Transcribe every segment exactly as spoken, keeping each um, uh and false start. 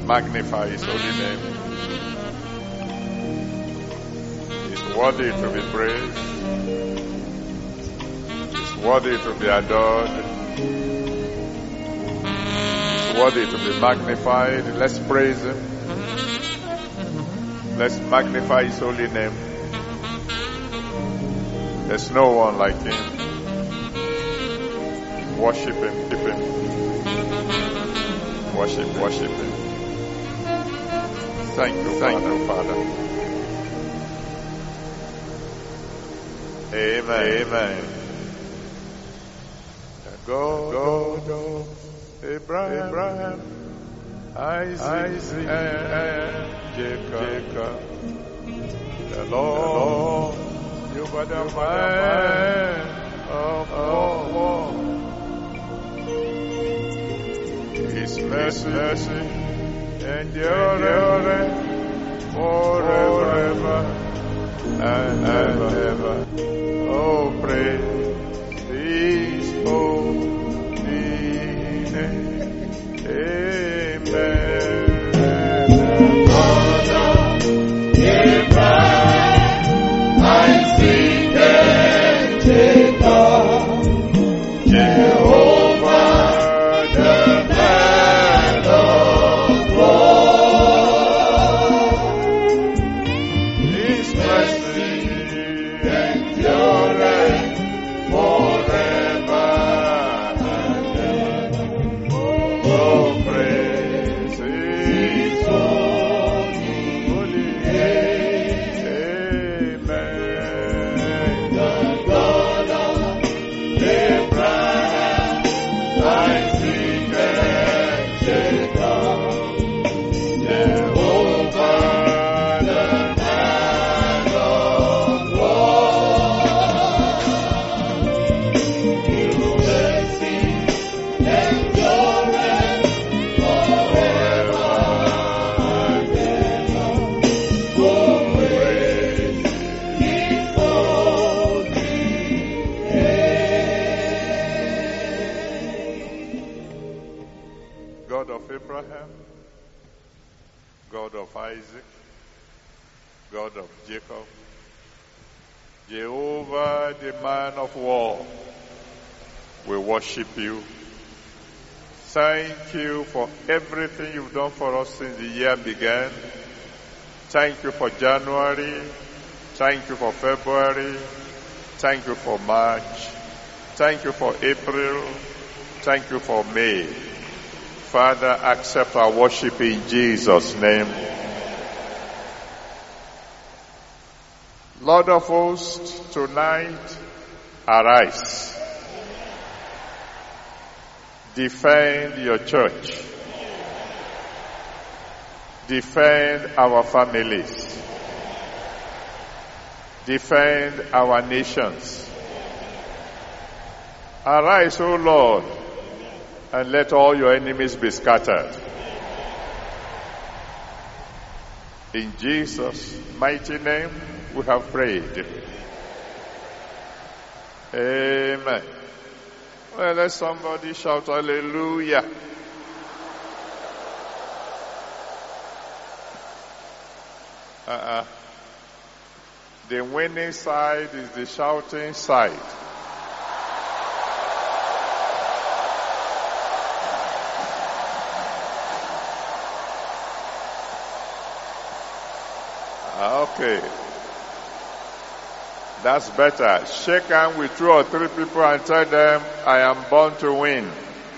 Magnify his holy name. He's worthy to be praised. He's worthy to be adored. He's worthy to be magnified. Let's praise him. Let's magnify his holy name. There's no one like him. Worship him, keep him. Worship, worship him. Thank you, thank you, Father. Amen, amen. The God of Abraham, Abraham, Isaac, Isaac and Jacob, Jacob. The Lord, you are the man of war. His mercy, mercy endureth forever and ever. Oh, praise His holy name. Amen. God of Abraham, Isaac and Jacob, Jehovah, the man of war. His mercy endureth forever and ever. Oh, praise His holy name. Amen. The God of Abraham, Isaac and Jacob, Jehovah, the man of war. His mercy endureth forever and ever. Oh, praise His holy name. God of Abraham, God of Isaac, God of Jacob, Jehovah, the man of war, we worship you. Thank you for everything you've done for us since the year began. Thank you for January. Thank you for February. Thank you for March. Thank you for April. Thank you for May. Father, accept our worship in Jesus' name. Lord of hosts, tonight, arise. Defend your church. Defend our families. Defend our nations. Arise, O Lord, and let all your enemies be scattered. In Jesus' mighty name, we have prayed. Amen. Well, let somebody shout hallelujah. Uh-uh. The winning side is the shouting side. Okay. That's better. Shake hands with two or three people and tell them, I am born to win.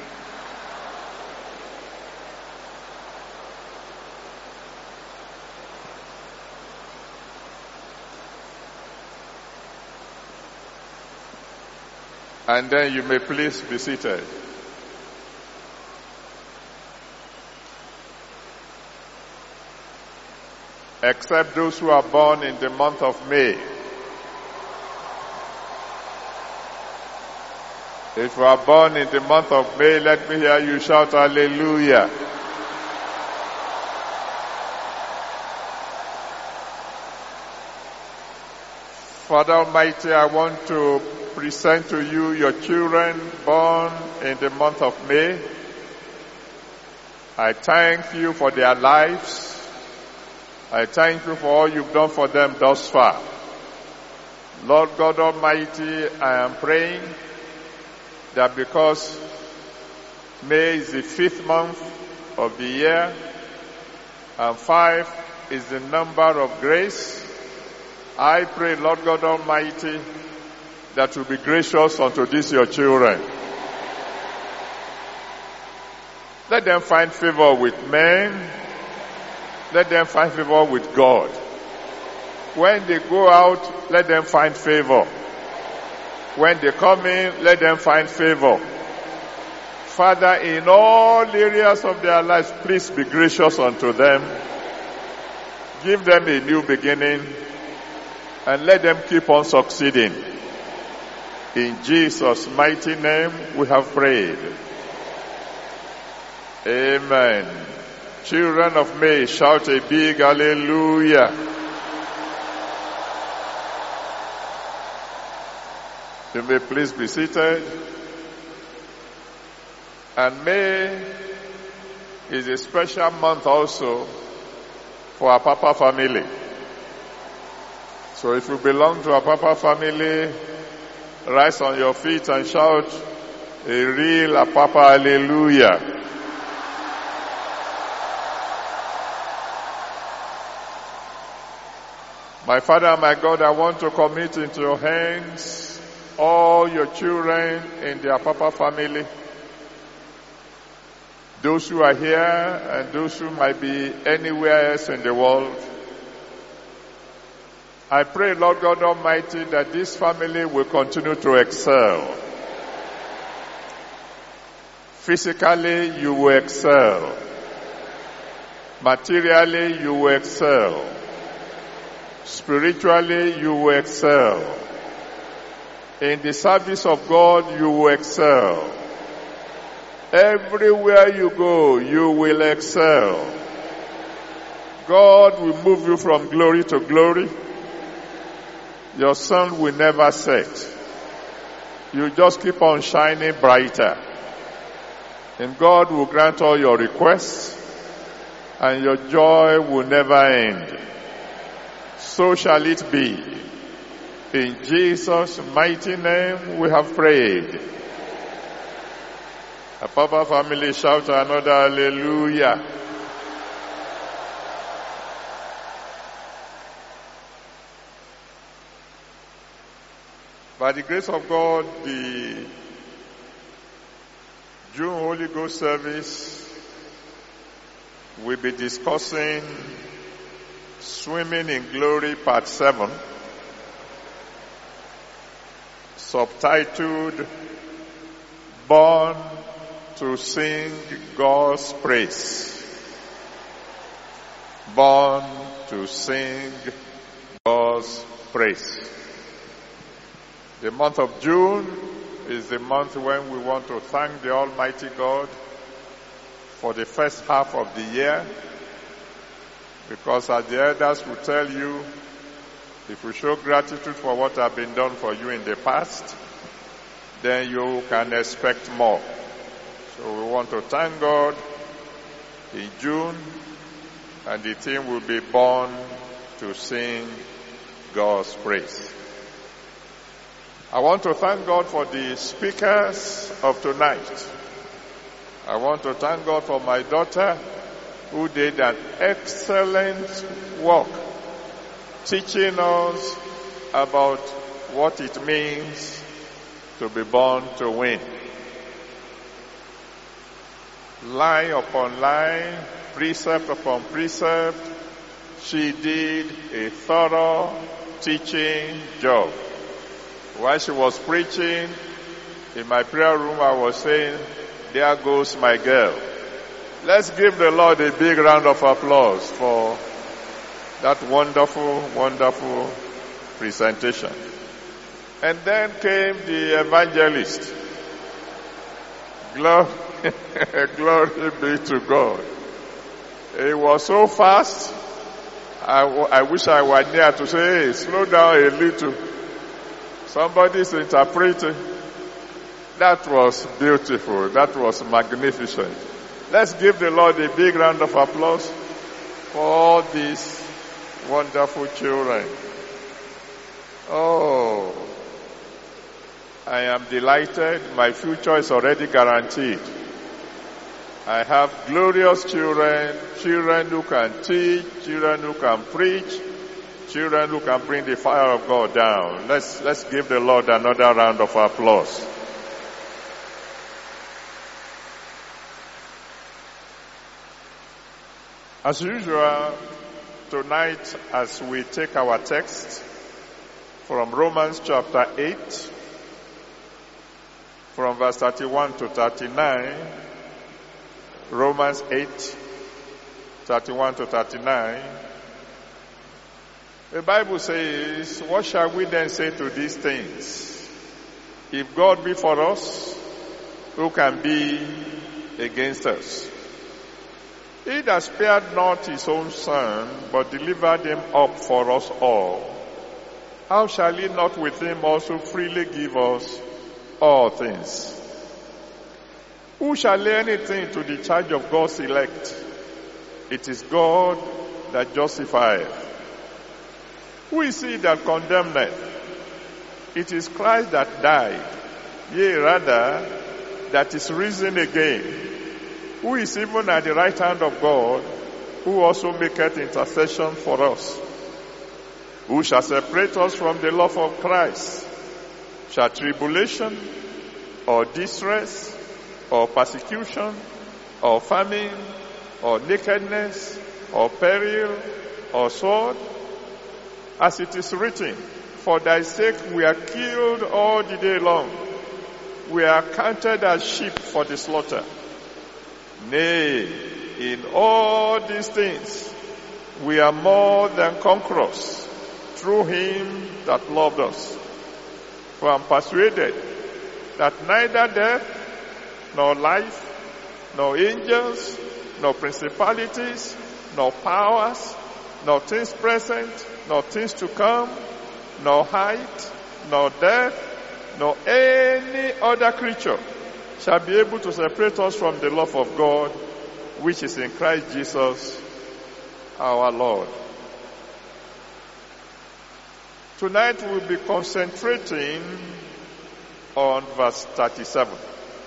And then you may please be seated. Except those who are born in the month of May. If you are born in the month of May, let me hear you shout hallelujah. Father Almighty, I want to present to you your children born in the month of May. I thank you for their lives. I thank you for all you've done for them thus far. Lord God Almighty, I am praying that because May is the fifth month of the year and five is the number of grace, I pray, Lord God Almighty, that you be gracious unto these your children. Let them find favor with men. Let them find favor with God. When they go out, let them find favor. When they come in, let them find favor. Father, in all areas of their lives, please be gracious unto them. Give them a new beginning and let them keep on succeeding. In Jesus' mighty name we have prayed. Amen. Children of May, shout a big hallelujah. You may please be seated. And May is a special month also for our Papa family. So if you belong to our Papa family, rise on your feet and shout a real Papa hallelujah. My Father, my God, I want to commit into your hands all your children in their Papa family. Those who are here and those who might be anywhere else in the world. I pray, Lord God Almighty, that this family will continue to excel. Physically, you will excel. Materially, you will excel. Spiritually, you will excel. In the service of God, you will excel. Everywhere you go, you will excel. God will move you from glory to glory. Your sun will never set. You just keep on shining brighter. And God will grant all your requests, and your joy will never end. So shall it be. In Jesus' mighty name we have prayed. A Papa family, shout another hallelujah. By the grace of God, the June Holy Ghost service will be discussing Swimming in Glory Part seven, subtitled Born to Sing God's Praise. Born to sing God's praise. The month of June is the month when we want to thank the Almighty God for the first half of the year. Because as the elders will tell you, if you show gratitude for what has been done for you in the past, then you can expect more. So we want to thank God in June, and the theme will be Born to Sing God's Praise. I want to thank God for the speakers of tonight. I want to thank God for my daughter, who did an excellent work teaching us about what it means to be born to win. Line upon line, precept upon precept, she did a thorough teaching job. While she was preaching, in my prayer room I was saying, there goes my girl. Let's give the Lord a big round of applause for that wonderful, wonderful presentation. And then came the evangelist. Glory, glory be to God. It was so fast. I, I wish I were near to say, hey, slow down a little. Somebody's interpreting. That was beautiful. That was magnificent. Let's give the Lord a big round of applause for all these wonderful children. Oh, I am delighted. My future is already guaranteed. I have glorious children, children who can teach, children who can preach, children who can bring the fire of God down. Let's, let's give the Lord another round of applause. As usual, tonight as we take our text from Romans chapter eight, from verse thirty-one to thirty-nine, Romans eight, thirty-one to thirty-nine, the Bible says, what shall we then say to these things? If God be for us, who can be against us? He that spared not his own son, but delivered him up for us all, how shall he not with him also freely give us all things? Who shall lay anything to the charge of God's elect? It is God that justifieth. Who is he that condemneth? It is Christ that died, yea, rather, that is risen again, who is even at the right hand of God, who also maketh intercession for us. Who shall separate us from the love of Christ? Shall tribulation, or distress, or persecution, or famine, or nakedness, or peril, or sword? As it is written, for thy sake we are killed all the day long. We are counted as sheep for the slaughter. Nay, in all these things we are more than conquerors through him that loved us. For I am persuaded that neither death, nor life, nor angels, nor principalities, nor powers, nor things present, nor things to come, nor height, nor depth, nor any other creature shall be able to separate us from the love of God, which is in Christ Jesus our Lord. Tonight we'll be concentrating on verse thirty-seven.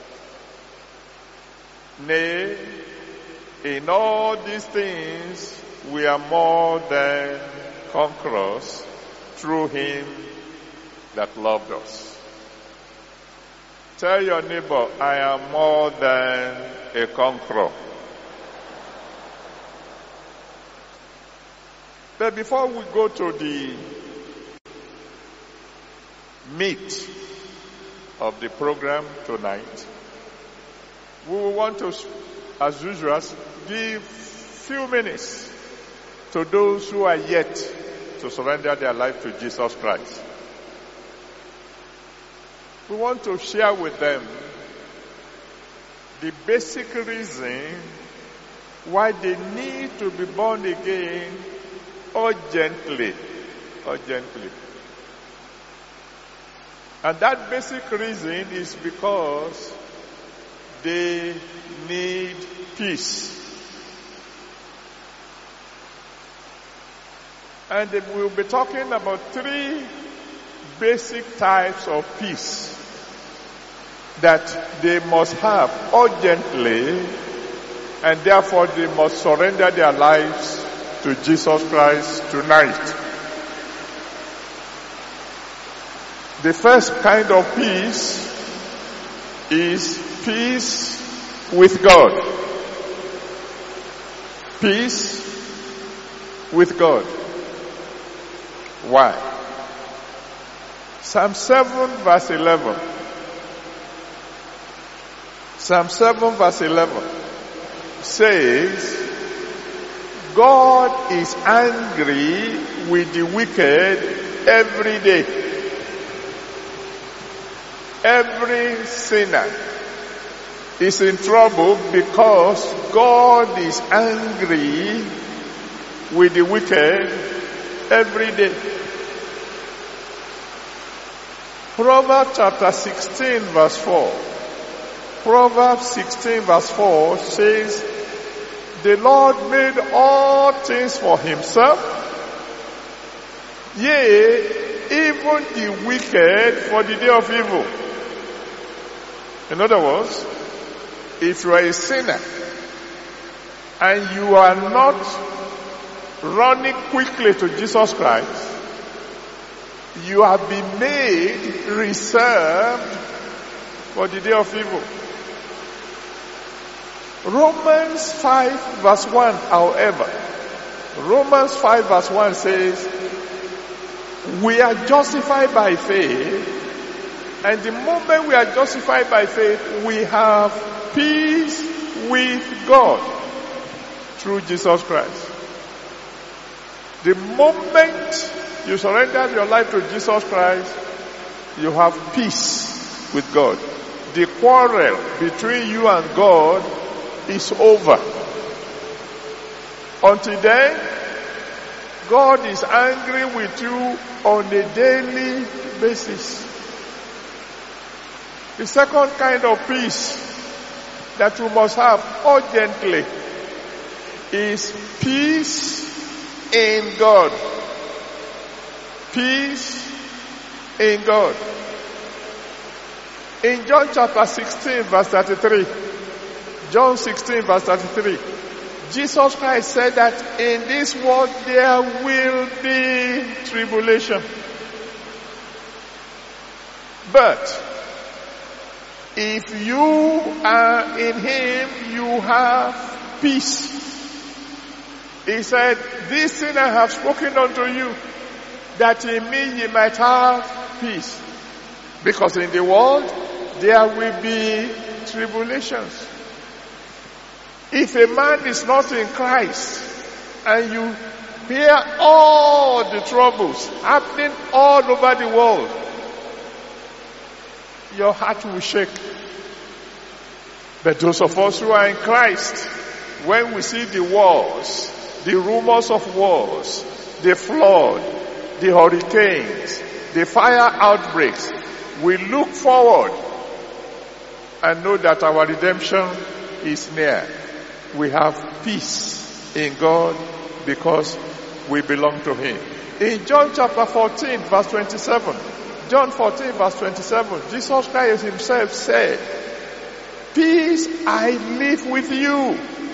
Nay, in all these things we are more than conquerors through him that loved us. Tell your neighbor, I am more than a conqueror. But before we go to the meat of the program tonight, we will want to, as usual, give few minutes to those who are yet to surrender their life to Jesus Christ. We want to share with them the basic reason why they need to be born again urgently. Urgently. And that basic reason is because they need peace. And we'll be talking about three basic types of peace that they must have urgently, and therefore they must surrender their lives to Jesus Christ tonight. The first kind of peace is peace with God. Peace with God. Why? Psalm seven verse eleven. Psalm seven verse eleven says, God is angry with the wicked every day. Every sinner is in trouble because God is angry with the wicked every day. Proverbs chapter sixteen verse four Proverbs sixteen verse four says, the Lord made all things for himself, yea, even the wicked for the day of evil. In other words, if you are a sinner and you are not running quickly to Jesus Christ, you have been made reserved for the day of evil. Romans five verse one, however, Romans five verse one says, we are justified by faith, and the moment we are justified by faith, we have peace with God through Jesus Christ. The moment you surrender your life to Jesus Christ, you have peace with God. The quarrel between you and God is over. Until then, God is angry with you on a daily basis. The second kind of peace that you must have urgently is peace in God. Peace in God. In John chapter sixteen verse thirty-three, John sixteen verse thirty-three, Jesus Christ said that in this world there will be tribulation. But if you are in him, you have peace. He said, this thing I have spoken unto you, that in me ye might have peace. Because in the world there will be tribulations. If a man is not in Christ, and you hear all the troubles happening all over the world, your heart will shake. But those of us who are in Christ, when we see the wars, the rumors of wars, the flood, the hurricanes, the fire outbreaks, we look forward and know that our redemption is near. We have peace in God because we belong to him. In John chapter fourteen verse twenty-seven, John fourteen verse twenty-seven, Jesus Christ himself said, peace I leave with you.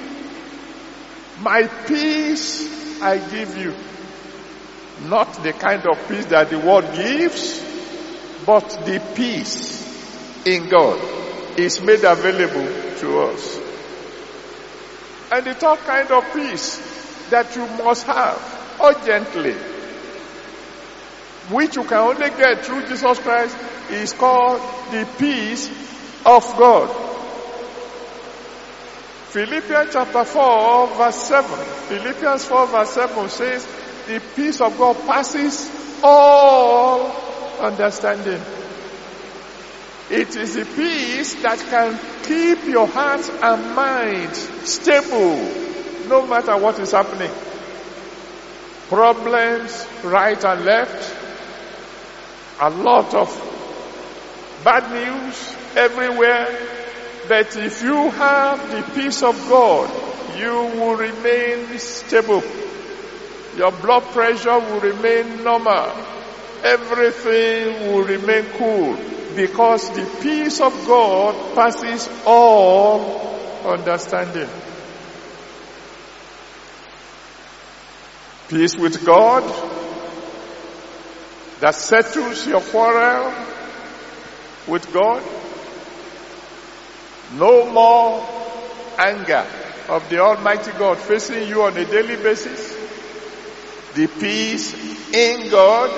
My peace I give you. Not the kind of peace that the world gives, but the peace in God is made available to us. And the third kind of peace that you must have urgently, which you can only get through Jesus Christ, is called the peace of God. Philippians chapter four verse seven. Philippians four verse seven says, the peace of God passes all understanding. It is a peace that can keep your heart and mind stable no matter what is happening. Problems right and left, a lot of bad news everywhere. But if you have the peace of God, you will remain stable. Your blood pressure will remain normal. Everything will remain cool. Because the peace of God passes all understanding. Peace with God that settles your quarrel with God. No more anger of the Almighty God facing you on a daily basis. The peace in God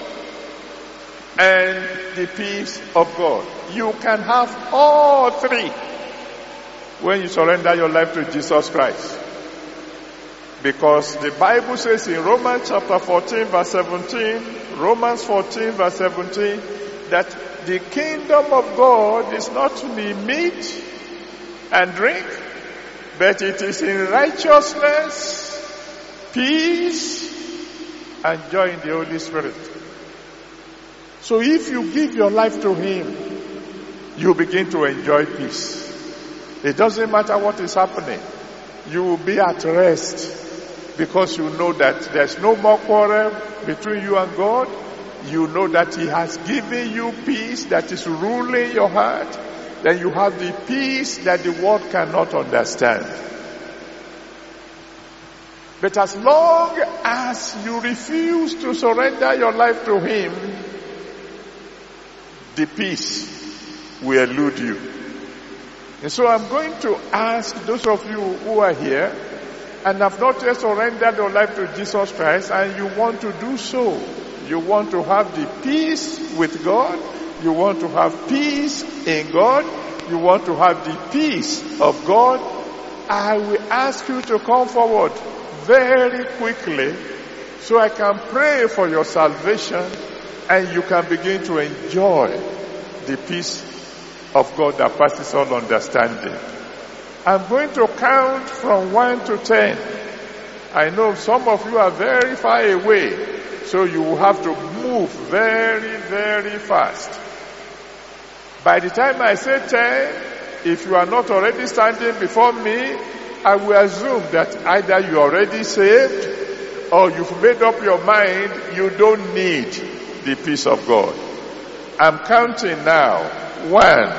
and the peace of God. You can have all three when you surrender your life to Jesus Christ. Because the Bible says in Romans chapter fourteen verse seventeen, Romans fourteen verse seventeen, that the kingdom of God is not in meat and drink, but it is in righteousness, peace, and joy in the Holy Spirit. So if you give your life to him, you begin to enjoy peace. It doesn't matter what is happening. You will be at rest because you know that there's no more quarrel between you and God. You know that He has given you peace that is ruling your heart. Then you have the peace that the world cannot understand. But as long as you refuse to surrender your life to Him, the peace will elude you. And so I'm going to ask those of you who are here and have not yet surrendered your life to Jesus Christ, and you want to do so. You want to have the peace with God. You want to have peace in God. You want to have the peace of God. I will ask you to come forward very quickly so I can pray for your salvation and you can begin to enjoy the peace of God that passes all understanding. I'm going to count from one to ten. I know some of you are very far away, so you will have to move very, very fast. By the time I say ten, if you are not already standing before me, I will assume that either you are already saved or you've made up your mind you don't need the peace of God. I'm counting now. One.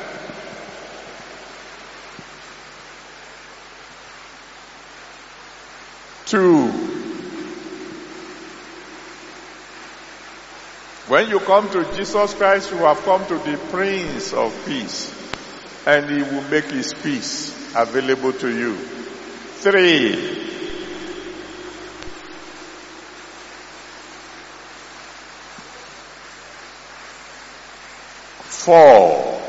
Two. When you come to Jesus Christ, you have come to the Prince of Peace, and He will make His peace available to you. Three. Four.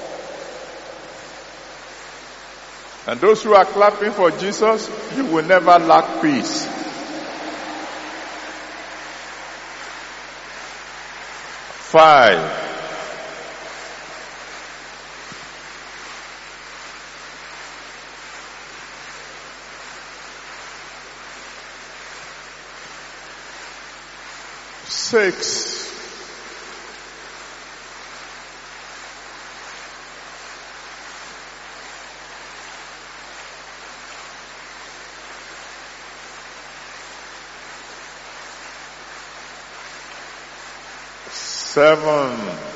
And those who are clapping for Jesus, you will never lack peace. Five. Six. Seven.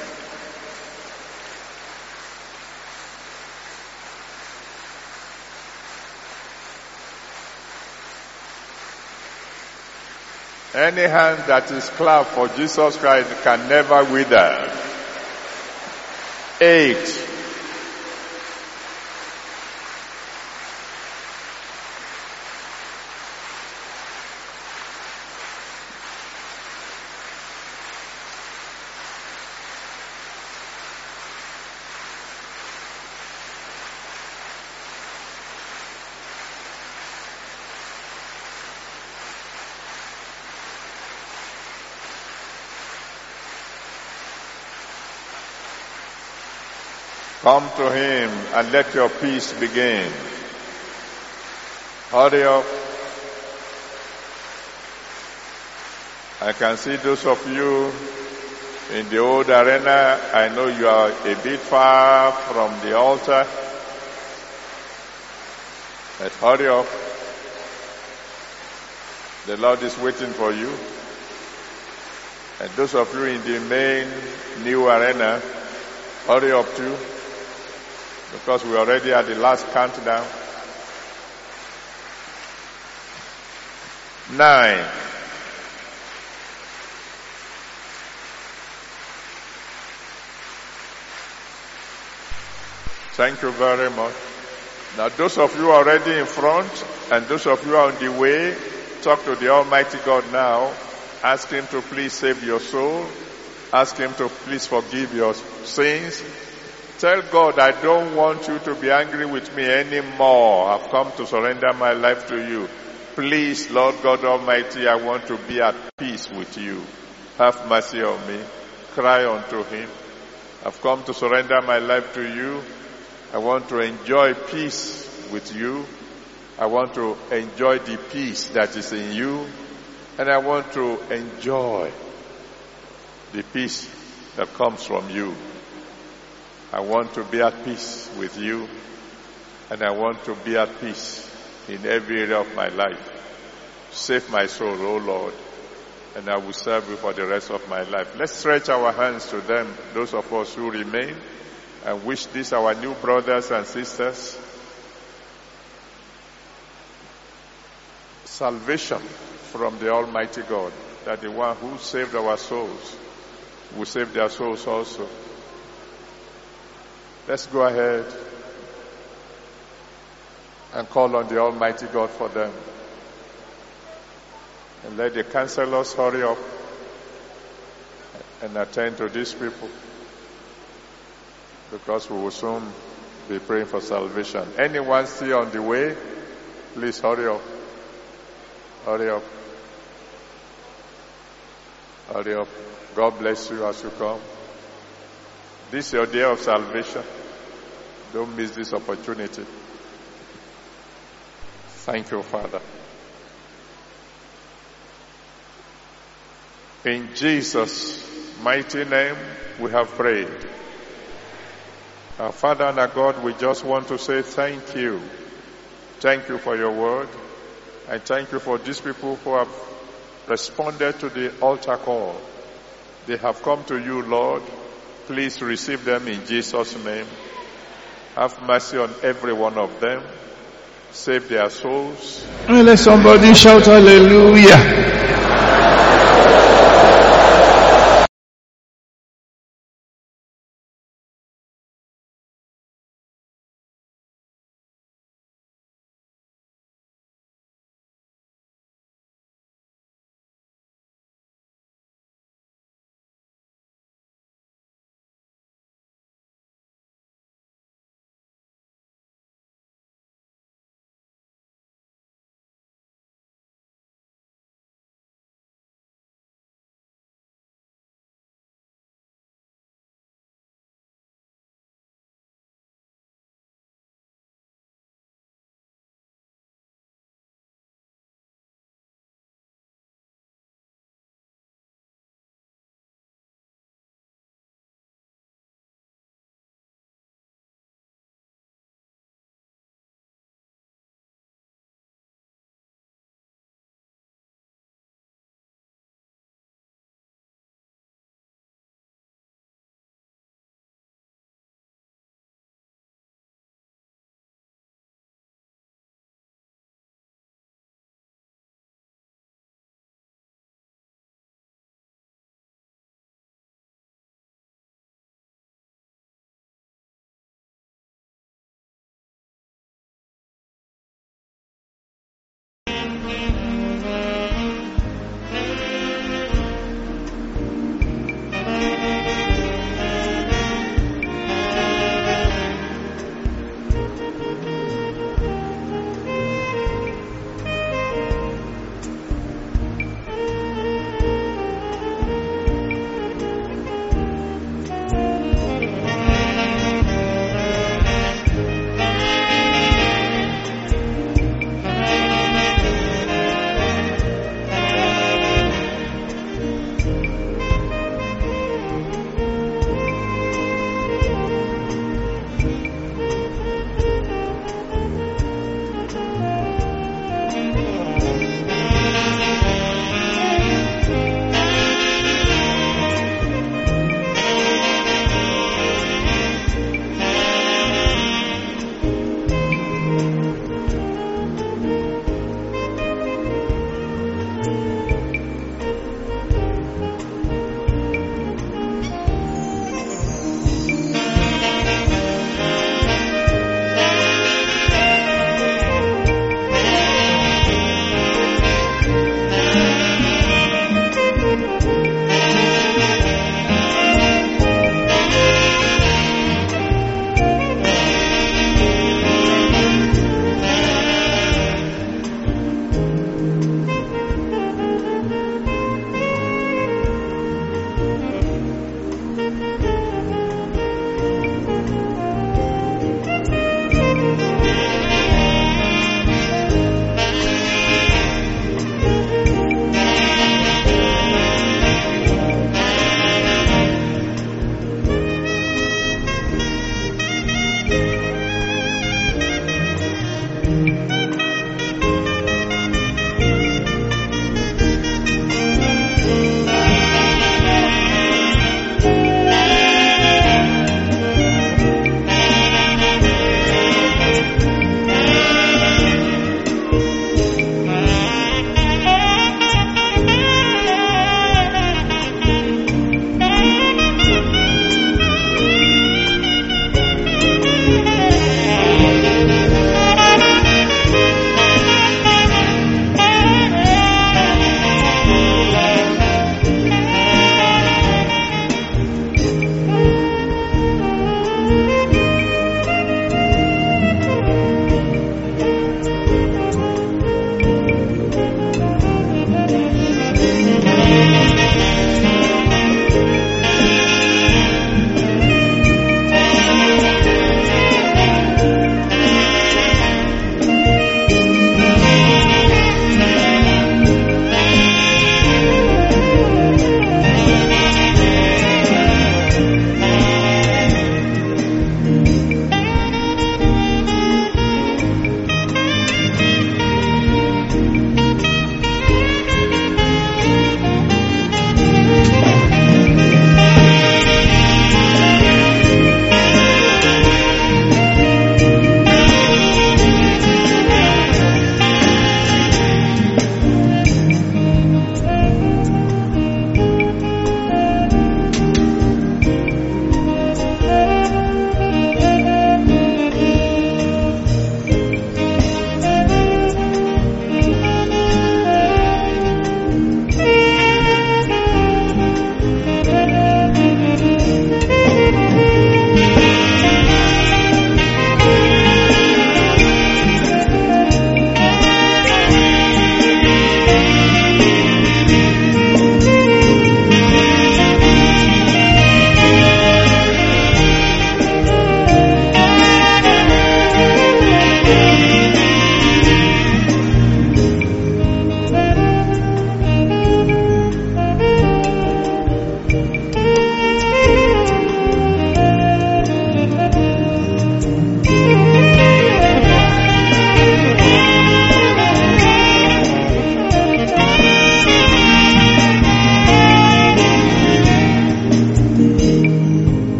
Any hand that is clapped for Jesus Christ can never wither. Eight. Come to Him and let your peace begin. Hurry up. I can see those of you in the old arena. I know you are a bit far from the altar. But hurry up. The Lord is waiting for you. And those of you in the main new arena, hurry up too. Because we're already at the last countdown. Nine. Thank you very much. Now those of you already in front and those of you on the way, talk to the Almighty God now. Ask Him to please save your soul. Ask Him to please forgive your sins. Tell God, I don't want you to be angry with me anymore. I've come to surrender my life to you. Please, Lord God Almighty, I want to be at peace with you. Have mercy on me. Cry unto Him. I've come to surrender my life to you. I want to enjoy peace with you. I want to enjoy the peace that is in you. And I want to enjoy the peace that comes from you. I want to be at peace with you. and I want to be at peace in every area of my life. Save my soul, O Lord, and I will serve you for the rest of my life. Let's stretch our hands to them, those of us who remain, and wish these our new brothers and sisters salvation from the Almighty God, that the one who saved our souls will save their souls also. Let's go ahead and call on the Almighty God for them. And let the counselors hurry up and attend to these people, because we will soon be praying for salvation. Anyone still on the way, please hurry up. Hurry up. Hurry up. God bless you as you come. This is your day of salvation. Don't miss this opportunity. Thank you, Father. In Jesus' mighty name, we have prayed. Our Father and our God, we just want to say thank you. Thank you for your word. And thank you for these people who have responded to the altar call. They have come to you, Lord. Please receive them in Jesus' name. Have mercy on every one of them. Save their souls. And let somebody shout hallelujah.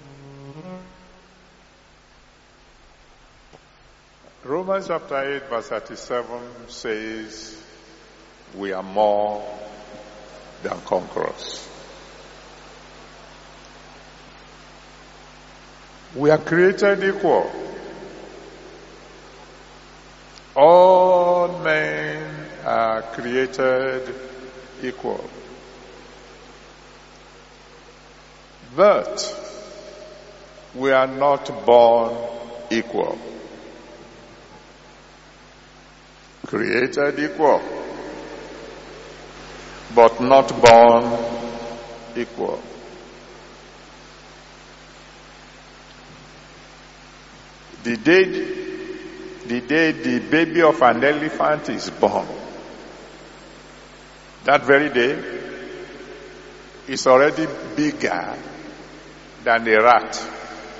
Romans chapter eight verse thirty-seven says, we are more than conquerors. We are created equal. All men are created equal. But we are not born equal. Created equal, but not born equal. The day, the day the baby of an elephant is born, that very day is already bigger than a rat.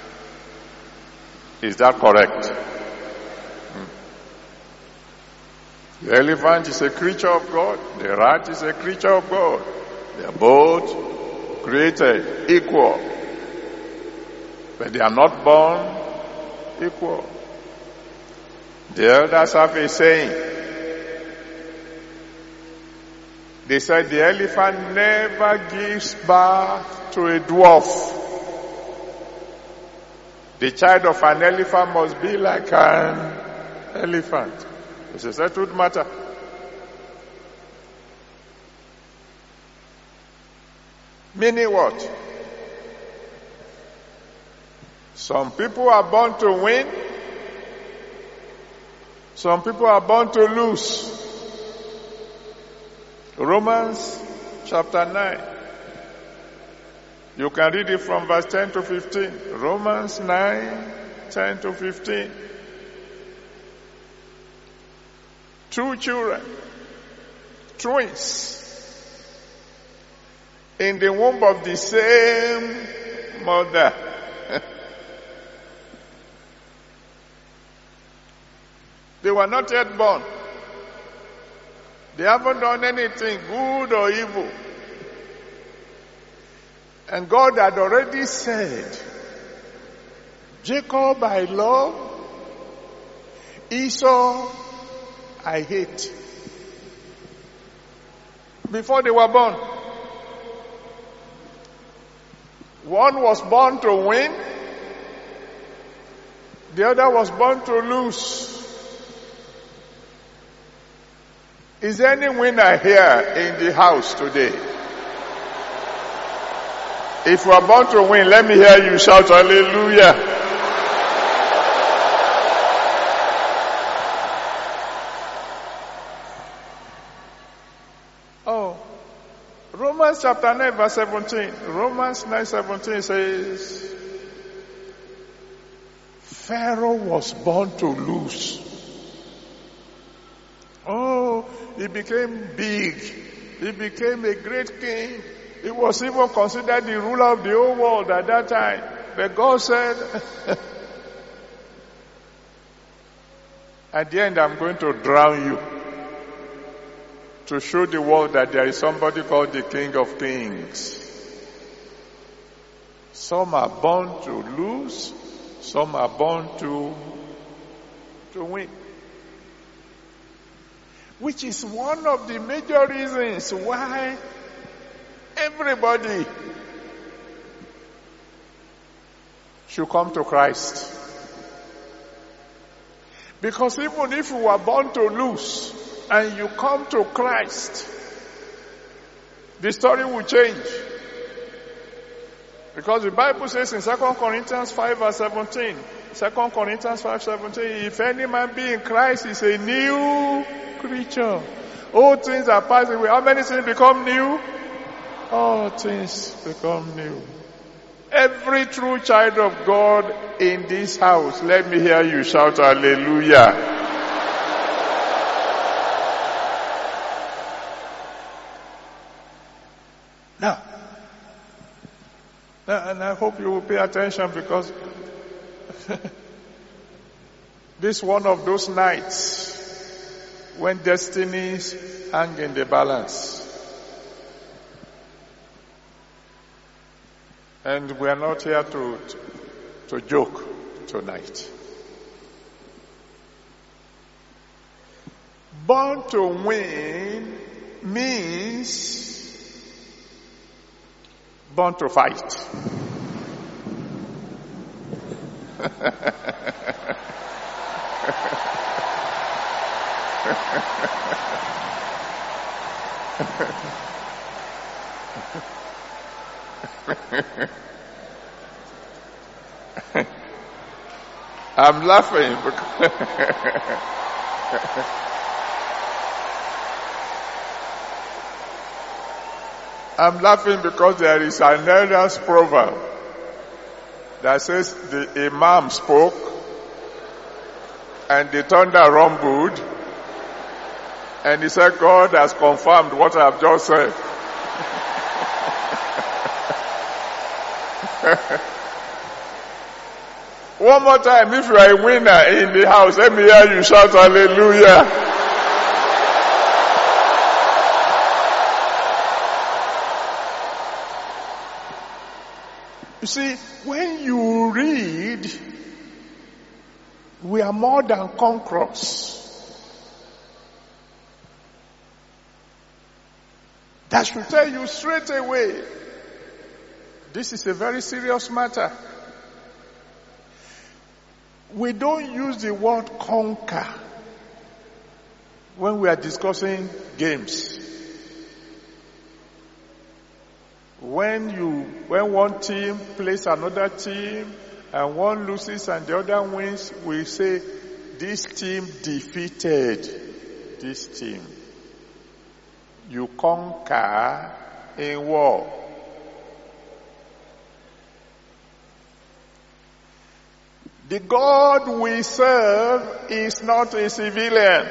Is that correct? The elephant is a creature of God. The rat is a creature of God. They are both created equal. But they are not born equal. The elders have a saying. They said the elephant never gives birth to a dwarf. The child of an elephant must be like an elephant. It's a settled matter. Meaning what? Some people are born to win. Some people are born to lose. Romans chapter nine. You can read it from verse ten to fifteen. Romans nine, ten to fifteen. Two children, twins, in the womb of the same mother. They were not yet born. They haven't done anything good or evil. And God had already said, Jacob I love, Esau I hate. Before they were born. One was born to win. The other was born to lose. Is there any winner here in the house today? If you are born to win, let me hear you shout hallelujah. Romans chapter nine verse seventeen. Romans nine seventeen says, Pharaoh was born to lose. Oh, he became big. He became a great king. He was even considered the ruler of the whole world at that time. But God said, at the end I'm going to drown you. To show the world that there is somebody called the King of Kings. Some are born to lose, some are born to, to win. Which is one of the major reasons why everybody should come to Christ. Because even if you are born to lose, and you come to Christ, the story will change. Because the Bible says in Second Corinthians five verse seventeen, Second Corinthians five seventeen, if any man be in Christ, is a new creature. All things are passed away. How many things become new? All things become new. Every true child of God in this house, let me hear you shout hallelujah. Now, and I hope you will pay attention because this is one of those nights when destinies hang in the balance. And we are not here to, to, to joke tonight. Born to win means born to fight. I'm laughing because I'm laughing because there is an elders proverb that says the imam spoke and the thunder rumbled and he said, God has confirmed what I have just said. One more time, if you are a winner in the house, let me hear you shout hallelujah. You see, when you read, we are more than conquerors. That should tell you straight away, this is a very serious matter. We don't use the word conquer when we are discussing games. When you, when one team plays another team and one loses and the other wins, we say, this team defeated this team. You conquer in war. The God we serve is not a civilian.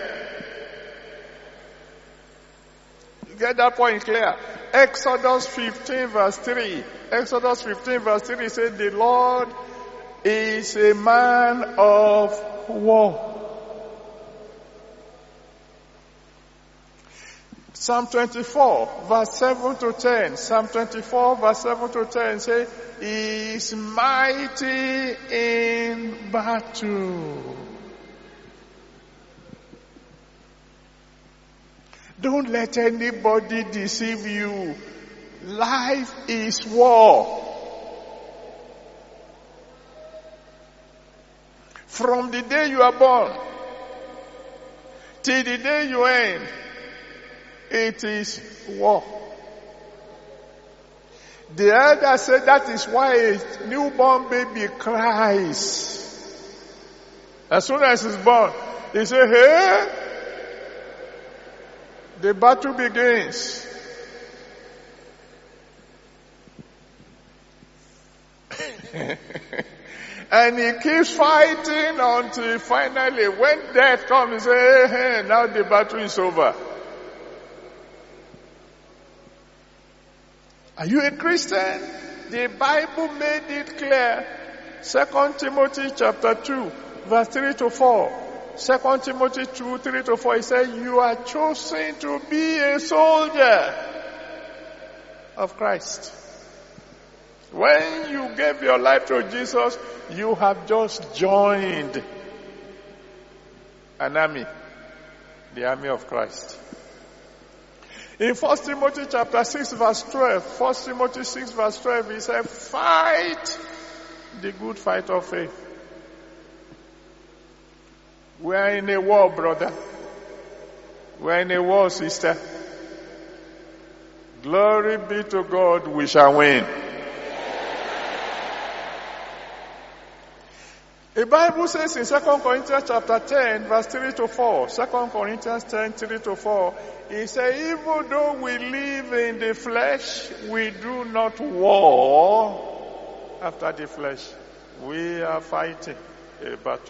You get that point clear? Exodus fifteen verse three. Exodus fifteen verse three says the Lord is a man of war. Psalm twenty-four verse seven to ten. Psalm twenty-four verse seven to ten say, He is mighty in battle. Don't let anybody deceive you. Life is war. From the day you are born till the day you end, it is war. The elder said that is why a newborn baby cries. As soon as he's born, he says, hey, the battle begins. And he keeps fighting until finally when death comes, he says, hey, hey, now the battle is over. Are you a Christian? The Bible made it clear. Second Timothy chapter two, verse three to four. Second Timothy two, three to four. It says, you are chosen to be a soldier of Christ. When you gave your life to Jesus, you have just joined an army, the army of Christ. In First Timothy chapter six verse twelve, First Timothy six verse twelve, he said, fight the good fight of faith. We are in a war, brother. We are in a war, sister. Glory be to God, we shall win. The Bible says in Second Corinthians chapter ten, verse three to four, Second Corinthians ten, three to four, it says, even though we live in the flesh, we do not war after the flesh. We are fighting a battle.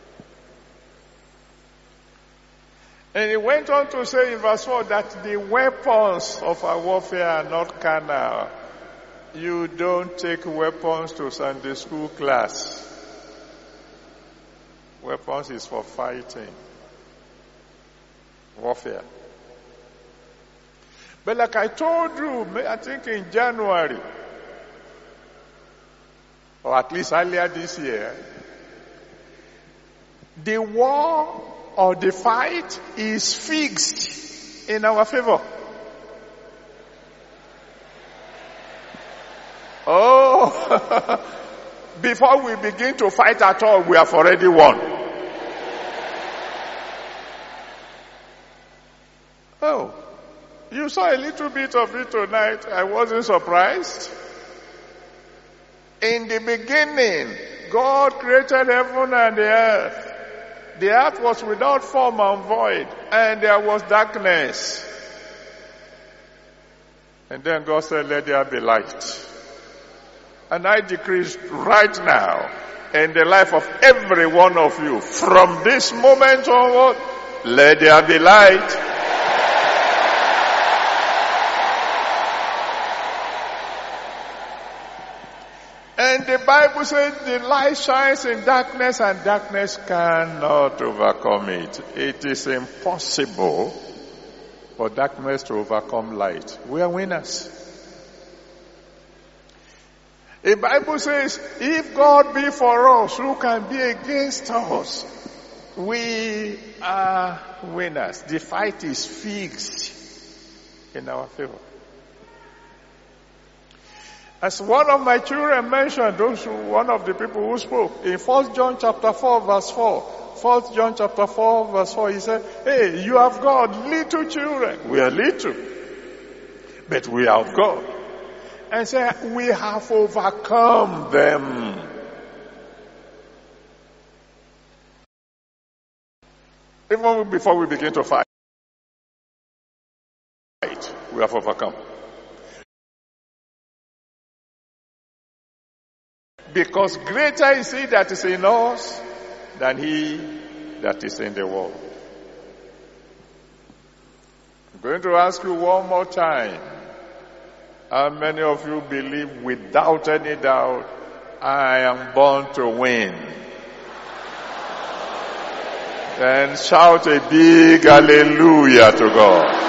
And he went on to say in verse four that the weapons of our warfare are not carnal. You don't take weapons to Sunday school class. Weapons is for fighting. Warfare. But like I told you, I think in January, or at least earlier this year, the war or the fight is fixed in our favor. Oh, before we begin to fight at all, we have already won. Oh, you saw a little bit of it tonight. I wasn't surprised. In the beginning, God created heaven and the earth. The earth was without form and void, and there was darkness. And then God said, let there be light. And I decree right now, in the life of every one of you, from this moment onward, let there be light. And the Bible says the light shines in darkness and darkness cannot overcome it. It is impossible for darkness to overcome light. We are winners. The Bible says, if God be for us, who can be against us? We are winners. The fight is fixed in our favor. As one of my children mentioned, those who, one of the people who spoke, in First John chapter four verse four, First John chapter four verse four, he said, hey, you have got little children. We are little, but we are of God. And said, we have overcome them. Even before we begin to fight, we have overcome. Because greater is he that is in us than he that is in the world. I'm going to ask you one more time. How many of you believe without any doubt, I am born to win? Then shout a big hallelujah to God.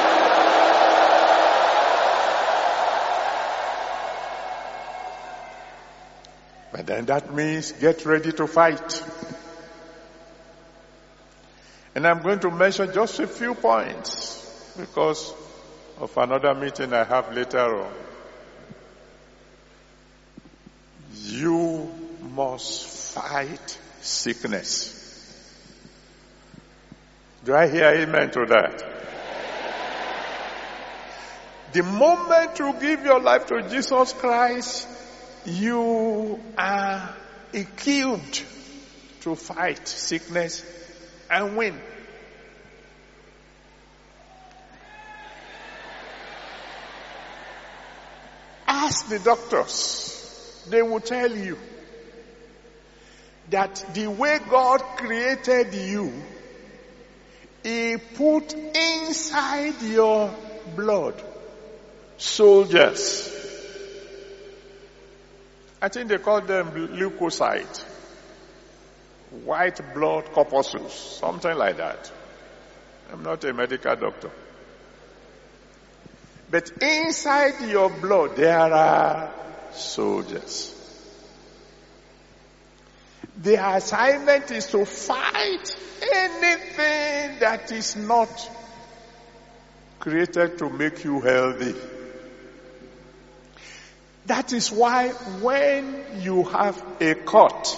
But then that means get ready to fight. And I'm going to mention just a few points because of another meeting I have later on. You must fight sickness. Do I hear amen to that? The moment you give your life to Jesus Christ, you are equipped to fight sickness and win. Ask the doctors. They will tell you that the way God created you, He put inside your blood soldiers. I think they call them leukocytes. White blood corpuscles. Something like that. I'm not a medical doctor. But inside your blood, there are soldiers. Their assignment is to fight anything that is not created to make you healthy. That is why when you have a cut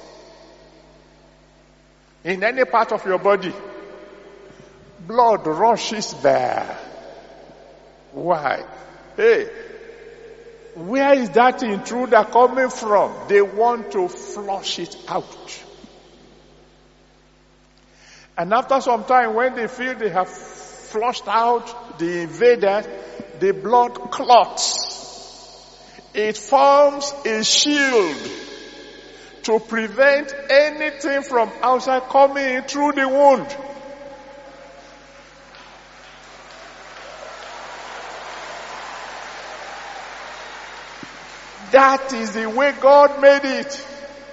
in any part of your body, blood rushes there. Why? Hey, where is that intruder coming from? They want to flush it out. And after some time, when they feel they have flushed out the invader, the blood clots. It forms a shield to prevent anything from outside coming in through the wound. That is the way God made it.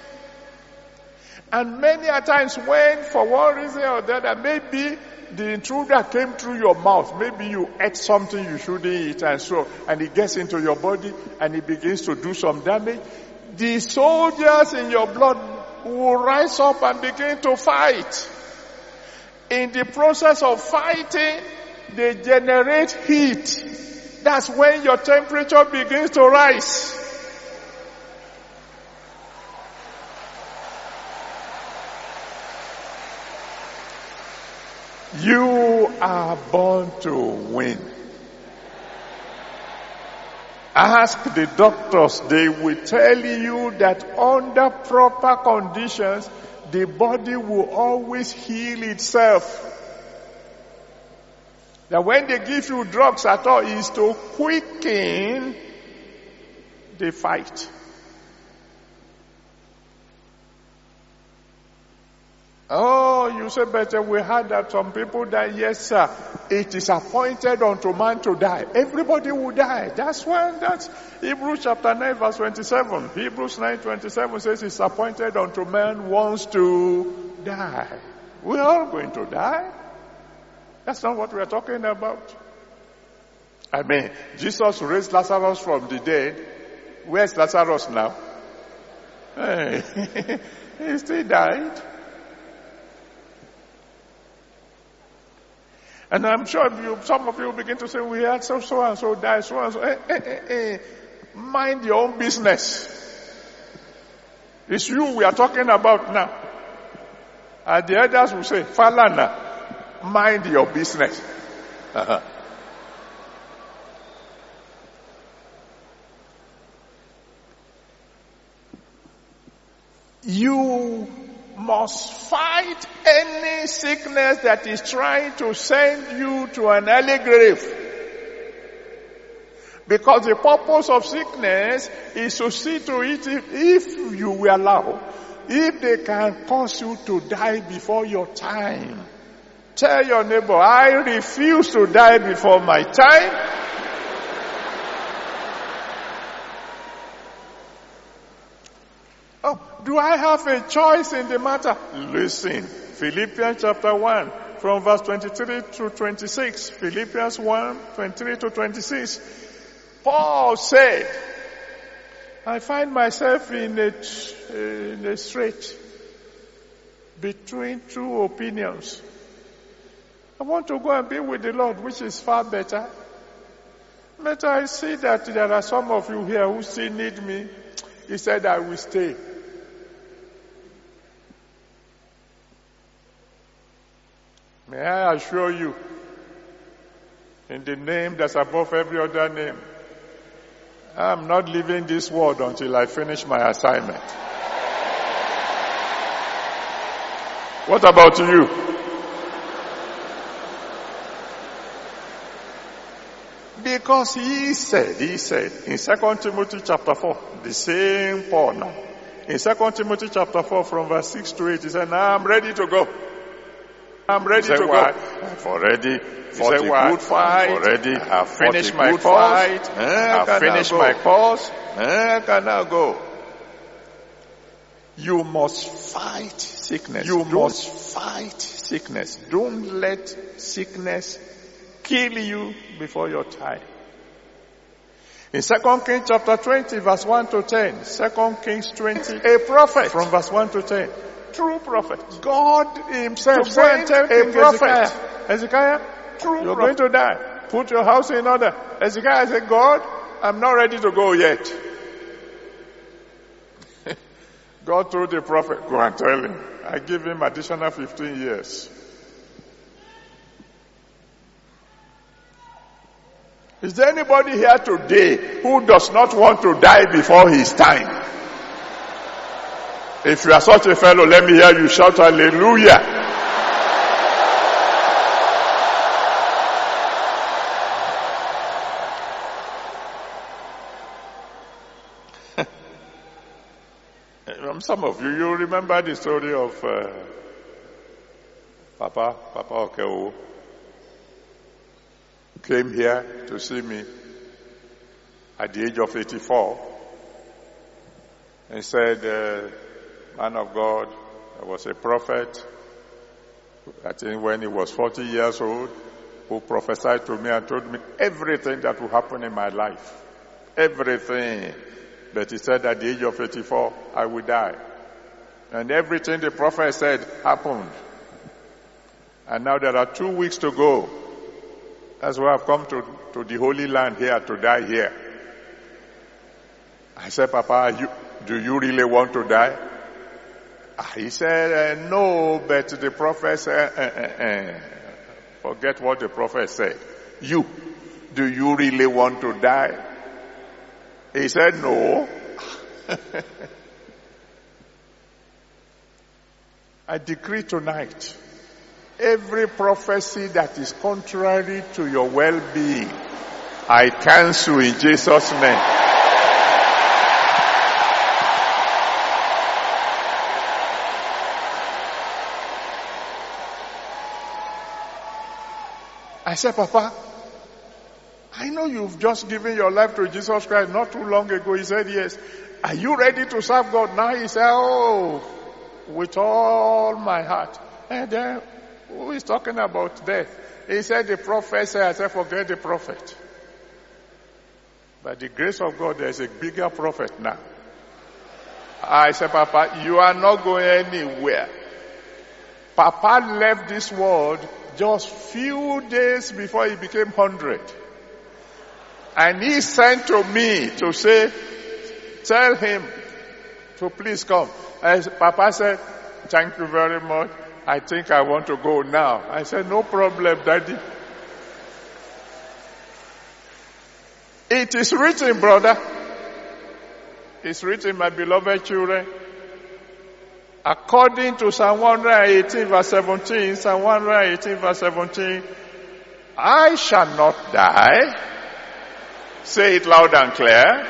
And many a times when, for one reason or the other, maybe the intruder came through your mouth, maybe you ate something you shouldn't eat, and so, and it gets into your body and it begins to do some damage, the soldiers in your blood will rise up and begin to fight. In the process of fighting, they generate heat. That's when your temperature begins to rise. You are born to win. Ask the doctors, they will tell you that under proper conditions, the body will always heal itself. That when they give you drugs at all, is to quicken the fight. Oh, you say, better we heard that some people die. Yes, sir. It is appointed unto man to die. Everybody will die. That's why that's Hebrews chapter nine verse twenty-seven. Hebrews nine twenty-seven says it's appointed unto man wants to die. We're all going to die. That's not what we're talking about. I mean, Jesus raised Lazarus from the dead. Where's Lazarus now? Hey, he still died. And I'm sure you, some of you will begin to say, we had so, so and so die, so and so. Hey, hey, hey, hey. Mind your own business. It's you we are talking about now. And the others will say, Falana, mind your business. Uh-huh. You must fight any sickness that is trying to send you to an early grave. Because the purpose of sickness is to see to it if, if you will allow, if they can cause you to die before your time. Tell your neighbor, I refuse to die before my time. Oh, do I have a choice in the matter? Listen, Philippians chapter one, from verse twenty-three to twenty-six. Philippians one, twenty-three to twenty-six. Paul said, I find myself in a, in a strait between two opinions. I want to go and be with the Lord, which is far better. But I see that there are some of you here who still need me. He said, I will stay. May I assure you, in the name that's above every other name, I'm not leaving this world until I finish my assignment. What about you? Because he said, he said, in Second Timothy chapter four, the same Paul now, in Second Timothy chapter four from verse six to eight, he said, now I'm ready to go. I'm ready to why? go. I've already fought a why? good fight. I've already I've finished fought a my good fight. fight. Eh, I've can finished I my go? course. Eh, can I go? You must fight sickness. You Don't- must fight sickness. Don't let sickness kill you before your time. In Second Kings chapter twenty, verse one to ten. Second Kings twenty, a prophet from verse one to ten. True prophet. God himself To go and sent tell a King prophet. Hezekiah. Hezekiah, true You're prophet. going to die. Put your house in order. Hezekiah said, God, I'm not ready to go yet. God told the prophet, go and tell him. I give him additional fifteen years. Is there anybody here today who does not want to die before his time? If you are such a fellow, let me hear you shout hallelujah. Some of you, you remember the story of uh, Papa, Papa Okeo. Came here to see me at the age of eighty-four and said, uh, man of God, I was a prophet, I think when he was forty years old, who prophesied to me and told me everything that will happen in my life. Everything. But he said at the age of eighty-four, I will die. And everything the prophet said happened. And now there are two weeks to go. That's why I've come to, to the Holy Land here to die here. I said, Papa, you, do you really want to die? He said, uh, no, but the prophet said, uh, uh, uh. Forget what the prophet said. You, do you really want to die? He said, no. I decree tonight, every prophecy that is contrary to your well-being, I cancel in Jesus' name. I said, Papa, I know you've just given your life to Jesus Christ not too long ago. He said, yes. Are you ready to serve God now? He said, oh, with all my heart. And then, who is talking about death? He said, the prophet said, I said, forget the prophet. By the grace of God, there's a bigger prophet now. I said, Papa, you are not going anywhere. Papa left this world just few days before he became hundred. And he sent to me to say, tell him to please come. As Papa said, thank you very much. I think I want to go now. I said, no problem, Daddy. It is written, brother. It's written, my beloved children. According to Psalm one eighteen verse seventeen, Psalm one eighteen verse seventeen, I shall not die. Say it loud and clear.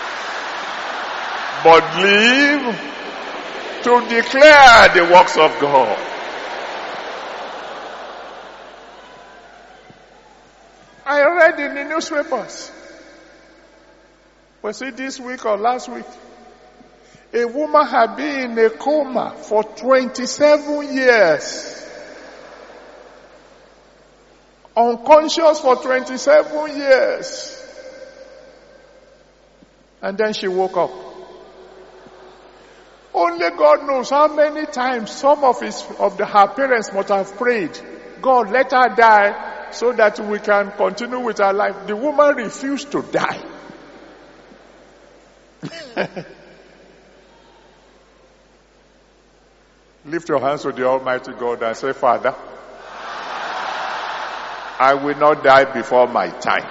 But live to declare the works of God. I read in the newspapers. Was it this week or last week? A woman had been in a coma for twenty-seven years. Unconscious for twenty-seven years. And then she woke up. Only God knows how many times some of his, of the, her parents must have prayed, God, let her die so that we can continue with our life. The woman refused to die. Lift your hands to the Almighty God and say, Father, I will not die before my time.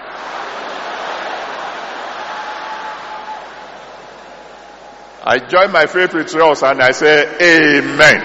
I join my faith with yours and I say, Amen.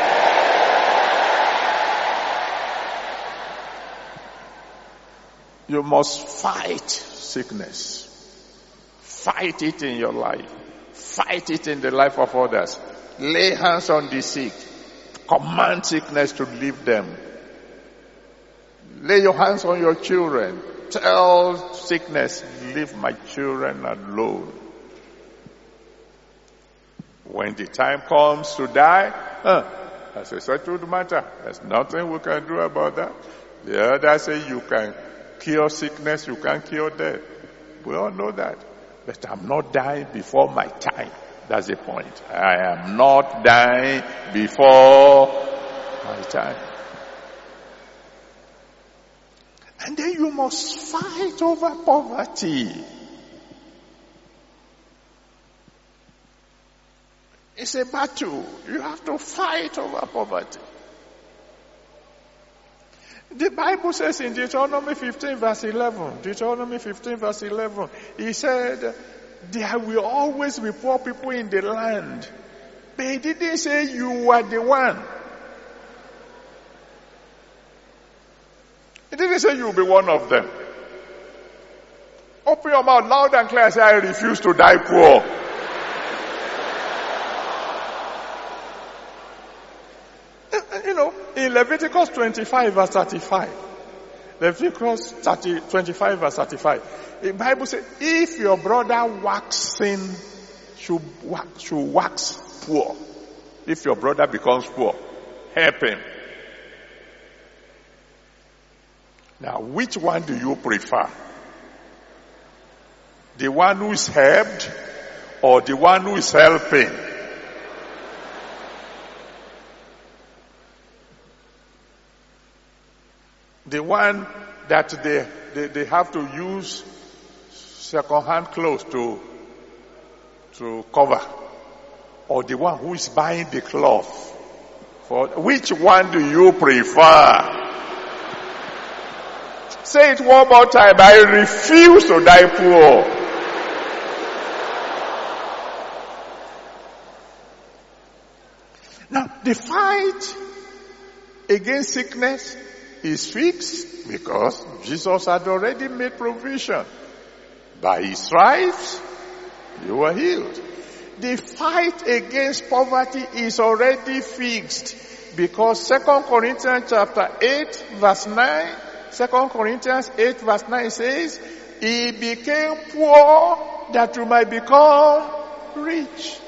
You must fight sickness. Fight it in your life. Fight it in the life of others. Lay hands on the sick. Command sickness to leave them. Lay your hands on your children. Tell sickness, leave my children alone. When the time comes to die, huh, that's a settled matter. There's nothing we can do about that. The others say you can cure sickness, you can cure death. We all know that. But I'm not dying before my time. That's the point. I am not dying before my time. And then you must fight over poverty. It's a battle. You have to fight over poverty. The Bible says in Deuteronomy fifteen verse eleven, Deuteronomy fifteen verse eleven, he said, there will always be poor people in the land. But he didn't say you are the one. He didn't say you will be one of them. Open your mouth loud and clear and say, I refuse to die poor. You know, in Leviticus twenty-five verse thirty-five, Leviticus thirty, twenty-five verse thirty-five, the Bible says, if your brother waxing should wax, should wax poor, if your brother becomes poor, help him. Now, which one do you prefer? The one who is helped or the one who is helping? The one that they, they, they have to use second-hand clothes to, to cover, or the one who is buying the cloth? For which one do you prefer? Say it one more time. I refuse to die poor. Now, the fight against sickness is fixed because Jesus had already made provision. By his stripes, you were healed. The fight against poverty is already fixed because Second Corinthians chapter eight verse nine, Second Corinthians eight verse nine says, he became poor that you might become rich.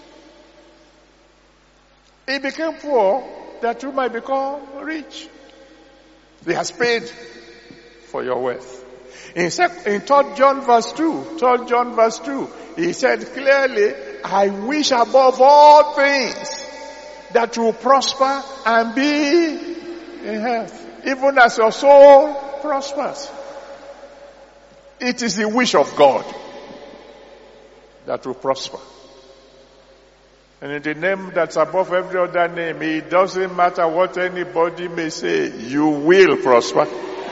He became poor that you might become rich. He has paid for your wealth. In, in Third John verse two, Third John verse two, he said clearly, I wish above all things that you prosper and be in health, even as your soul prospers. It is the wish of God that you prosper. And in the name that's above every other name, it doesn't matter what anybody may say, you will prosper.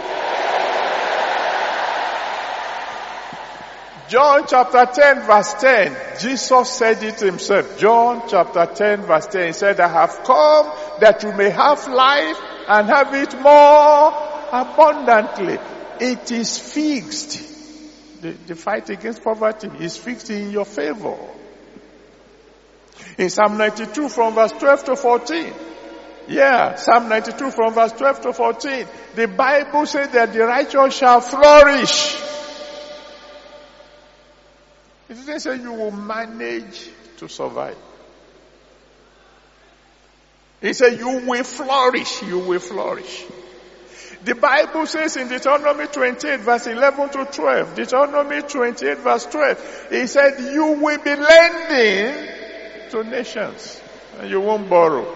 John chapter ten verse ten, Jesus said it himself. John chapter ten verse ten, he said, I have come that you may have life and have it more abundantly. It is fixed. The, the fight against poverty is fixed in your favor. In Psalm ninety-two from verse twelve to fourteen. Yeah, Psalm ninety-two from verse twelve to fourteen. The Bible says that the righteous shall flourish. It didn't say you will manage to survive. It said you will flourish, you will flourish. The Bible says in Deuteronomy twenty-eight verse eleven to twelve, Deuteronomy twenty-eight verse twelve, it said you will be lending to nations and you won't borrow.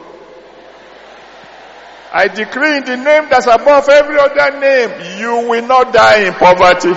I decree in the name that's above every other name, you will not die in poverty.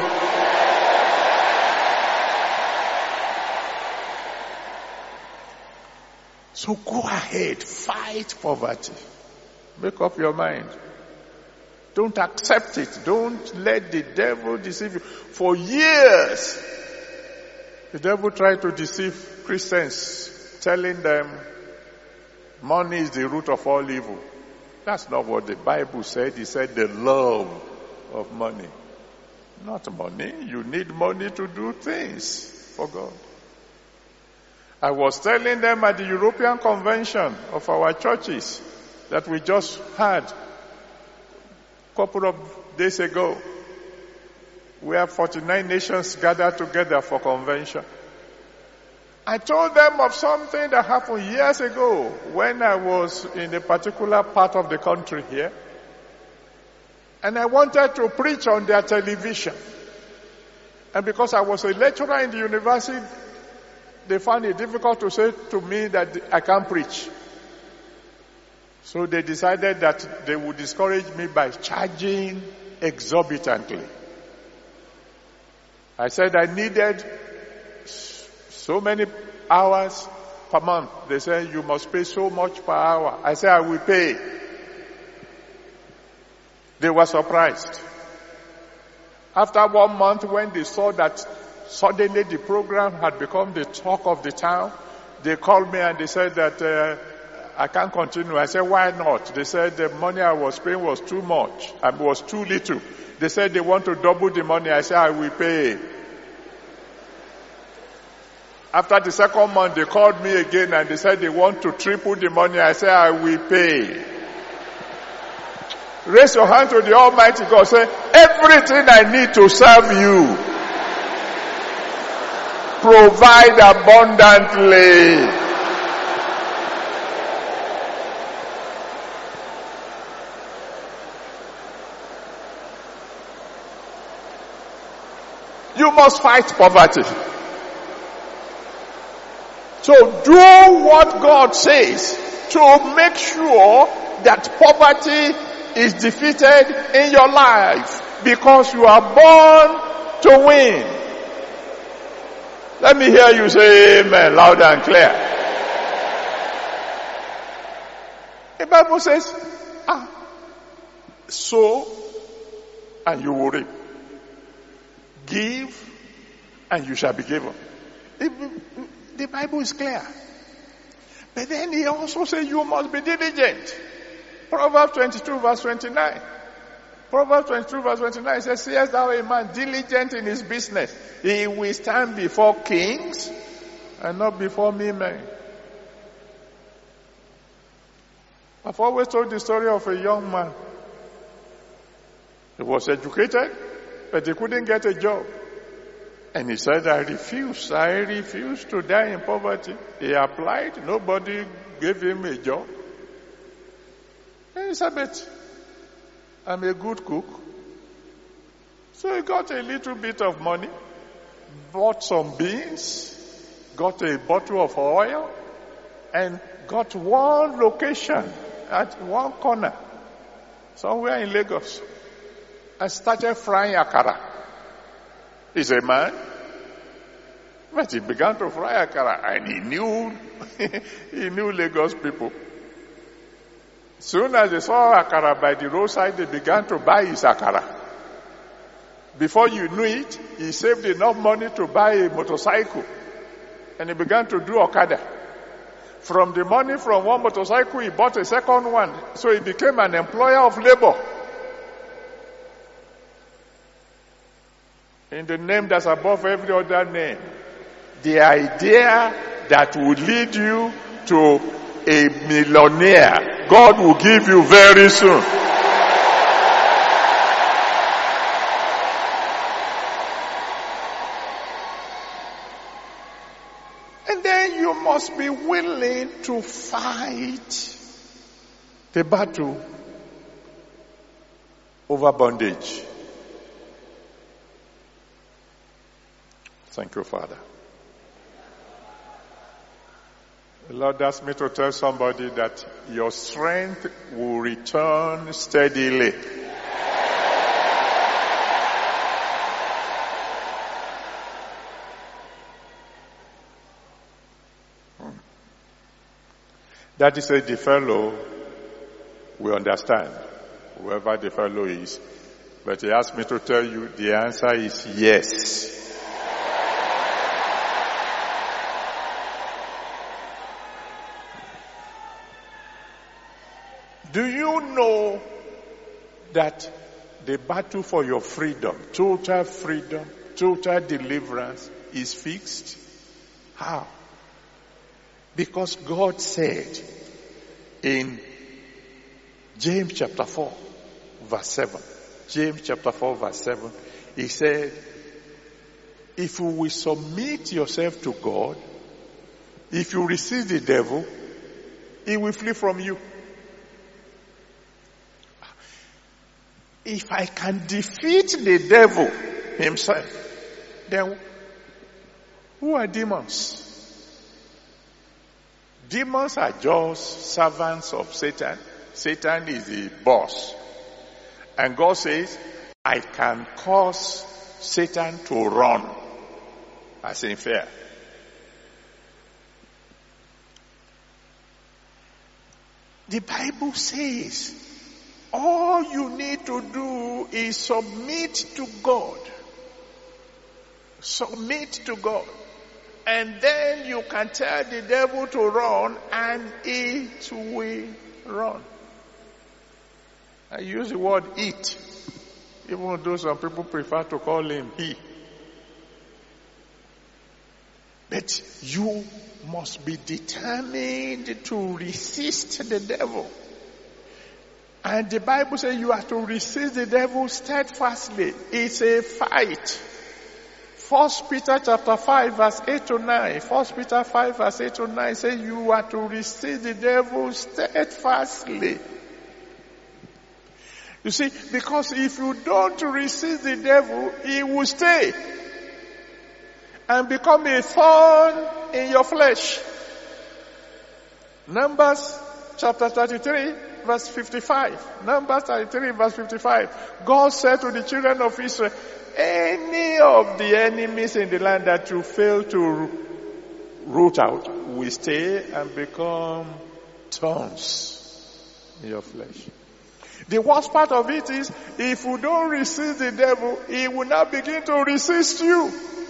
So go ahead, fight poverty. Make up your mind. Don't accept it. Don't let the devil deceive you. For years, the devil tried to deceive Christians, telling them money is the root of all evil. That's not what the Bible said. It said the love of money. Not money. You need money to do things for God. I was telling them at the European Convention of our churches that we just had a couple of days ago, where forty-nine nations gathered together for convention. I told them of something that happened years ago when I was in a particular part of the country here. And I wanted to preach on their television. And because I was a lecturer in the university, they found it difficult to say to me that I can't preach. So they decided that they would discourage me by charging exorbitantly. I said I needed so many hours per month. They said you must pay so much per hour. I said I will pay. They were surprised. After one month, when they saw that suddenly the program had become the talk of the town, they called me and they said that uh, I can't continue. I said, why not? They said the money I was paying was too much and was too little. They said they want to double the money. I said, I will pay. After the second month, they called me again and they said they want to triple the money. I said, I will pay. Raise your hand to the Almighty God. Say, everything I need to serve you, provide abundantly. You must fight poverty. So do what God says to make sure that poverty is defeated in your life, because you are born to win. Let me hear you say amen loud and clear. The Bible says, ah, sow and you will reap. Give and you shall be given. The, the Bible is clear. But then he also says you must be diligent. Proverbs twenty-two verse twenty-nine. Proverbs twenty-two verse twenty-nine says, seest thou a man diligent in his business, he will stand before kings and not before me men. I've always told the story of a young man. He was educated, but he couldn't get a job. And he said, I refuse, I refuse to die in poverty. He applied, nobody gave him a job. And he said, but I'm a good cook. So he got a little bit of money, bought some beans, got a bottle of oil, and got one location at one corner, somewhere in Lagos, and started frying akara. He's a man, but he began to fry akara, and he knew, he knew Lagos people. Soon as they saw akara by the roadside, they began to buy his akara. Before you knew it, he saved enough money to buy a motorcycle, and he began to do Okada. From the money from one motorcycle, he bought a second one, so he became an employer of labor. In the name that's above every other name. The idea that will lead you to a millionaire, God will give you very soon. And then you must be willing to fight the battle over bondage. Thank you, Father. The Lord asked me to tell somebody that your strength will return steadily. Hmm. That is a the fellow we understand, whoever the fellow is. But he asked me to tell you the answer is yes. Do you know that the battle for your freedom, total freedom, total deliverance is fixed? How? Because God said in James chapter four verse seven, James chapter four verse seven, he said, if you will submit yourself to God, if you resist the devil, he will flee from you. If I can defeat the devil himself, then who are demons? Demons are just servants of Satan. Satan is the boss. And God says, I can cause Satan to run, as in fear. The Bible says, all you need to do is submit to God. Submit to God. And then you can tell the devil to run and it will run. I use the word it, even though some people prefer to call him he. But you must be determined to resist the devil. And the Bible says you have to resist the devil steadfastly. It's a fight. First Peter chapter five verse eight to nine. First Peter five verse eight to nine says you are to resist the devil steadfastly. You see, because if you don't resist the devil, he will stay and become a thorn in your flesh. Numbers chapter thirty-three, verse fifty-five. Numbers thirty-three, verse fifty-five. God said to the children of Israel, any of the enemies in the land that you fail to root out will stay and become thorns in your flesh. The worst part of it is, if you don't resist the devil, he will now begin to resist you.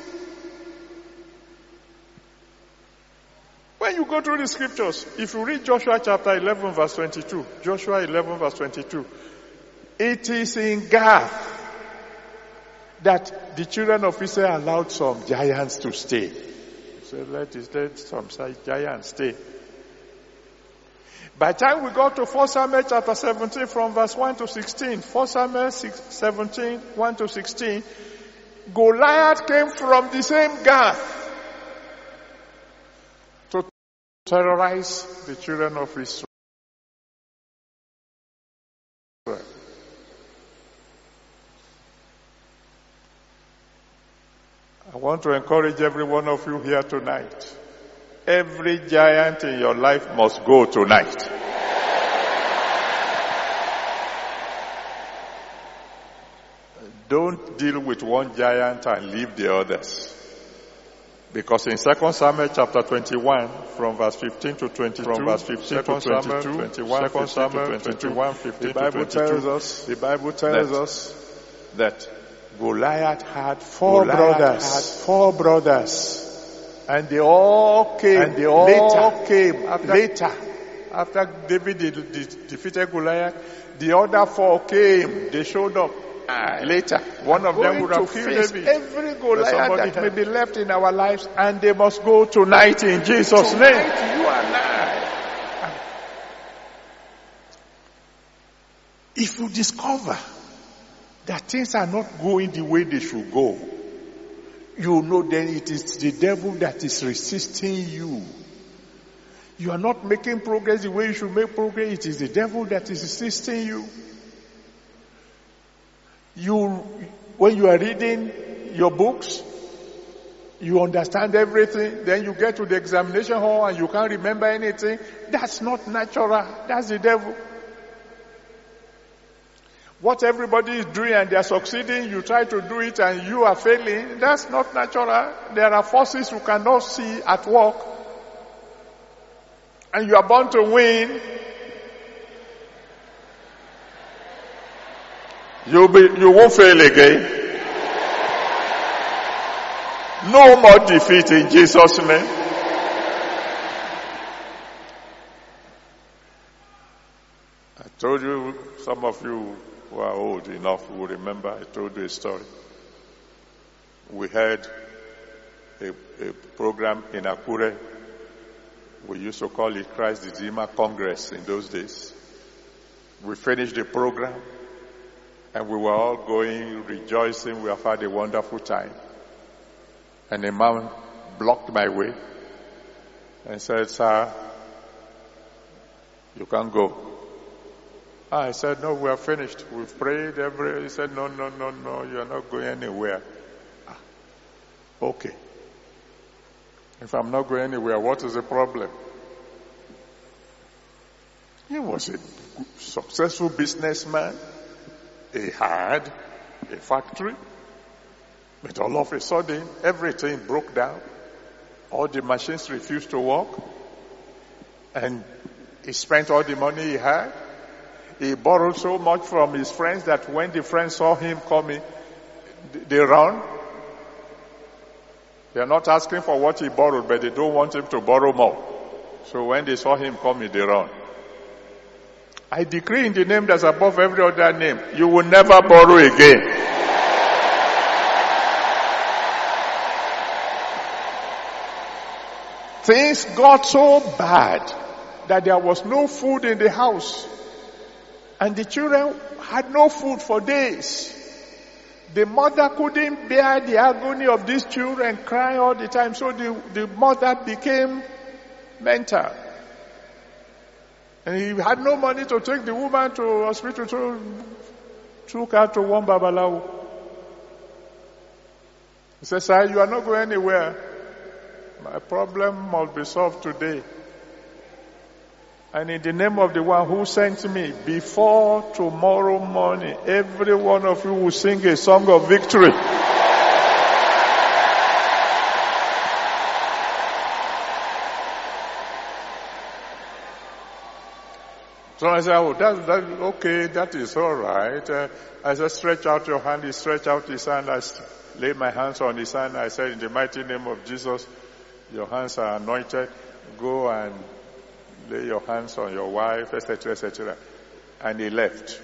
When you go through the scriptures, if you read Joshua chapter eleven verse twenty-two, Joshua eleven verse twenty-two, it is in Gath that the children of Israel allowed some giants to stay. So let, it, let some giants stay. By the time we go to First Samuel chapter seventeen from verse one to sixteen, First Samuel seventeen, one to sixteen, Goliath came from the same Gath to terrorize the children of Israel. I want to encourage every one of you here tonight. Every giant in your life must go tonight. Don't deal with one giant and leave the others. Because in Second Samuel chapter twenty-one, from verse fifteen to twenty-two, from verse fifteen to twenty-two, twenty-one, Second Samuel twenty-one, fifteen to twenty-two, tells us, the Bible tells that, us that Goliath had four Goliath brothers, had four brothers. And they all came, and they all later, came after, later. After David de- de- defeated Goliath, the other four came, they showed up. Ah, later, one of them would have killed David. Every Goliath that may be left in our lives, and they must go tonight in Jesus' tonight, name. You and I. If you discover that things are not going the way they should go, you know then it is the devil that is resisting you. You are not making progress the way you should make progress. It is the devil that is resisting you. You, when you are reading your books, you understand everything, then you get to the examination hall and you can't remember anything. That's not natural. That's the devil. What everybody is doing and they are succeeding, you try to do it and you are failing. That's not natural. There are forces you cannot see at work. And you are bound to win. You'll be, you won't fail again. No more defeat in Jesus' name. I told you, some of you who are old enough will remember, I told you a story. We had a, a program in Akure. We used to call it Christ Redeemer Congress in those days. We finished the program and we were all going, rejoicing. We have had a wonderful time. And a man blocked my way and said, "Sir, you can't go." I said, "No, we are finished. We've prayed every..." He said, "No, no, no, no, you are not going anywhere." Ah, okay. If I'm not going anywhere, what is the problem? He was a successful businessman. He had a factory. But all of a sudden, everything broke down. All the machines refused to work. And he spent all the money he had. He borrowed so much from his friends that when the friends saw him coming, they ran. They are not asking for what he borrowed, but they don't want him to borrow more. So when they saw him coming, they ran. I decree in the name that's above every other name, you will never borrow again. Things got so bad that there was no food in the house. And the children had no food for days. The mother couldn't bear the agony of these children crying all the time. So the, the mother became mental. And he had no money to take the woman to hospital, so took her to one Babalawo. He said, "Sir, you are not going anywhere. My problem must be solved today." And in the name of the one who sent me, before tomorrow morning, every one of you will sing a song of victory. So I said, oh, that, that, okay, that is all right. Uh, I said, stretch out your hand. He stretched out his hand. I laid my hands on his hand. I said, in the mighty name of Jesus, your hands are anointed. Go and lay your hands on your wife, et cetera, et cetera. And he left.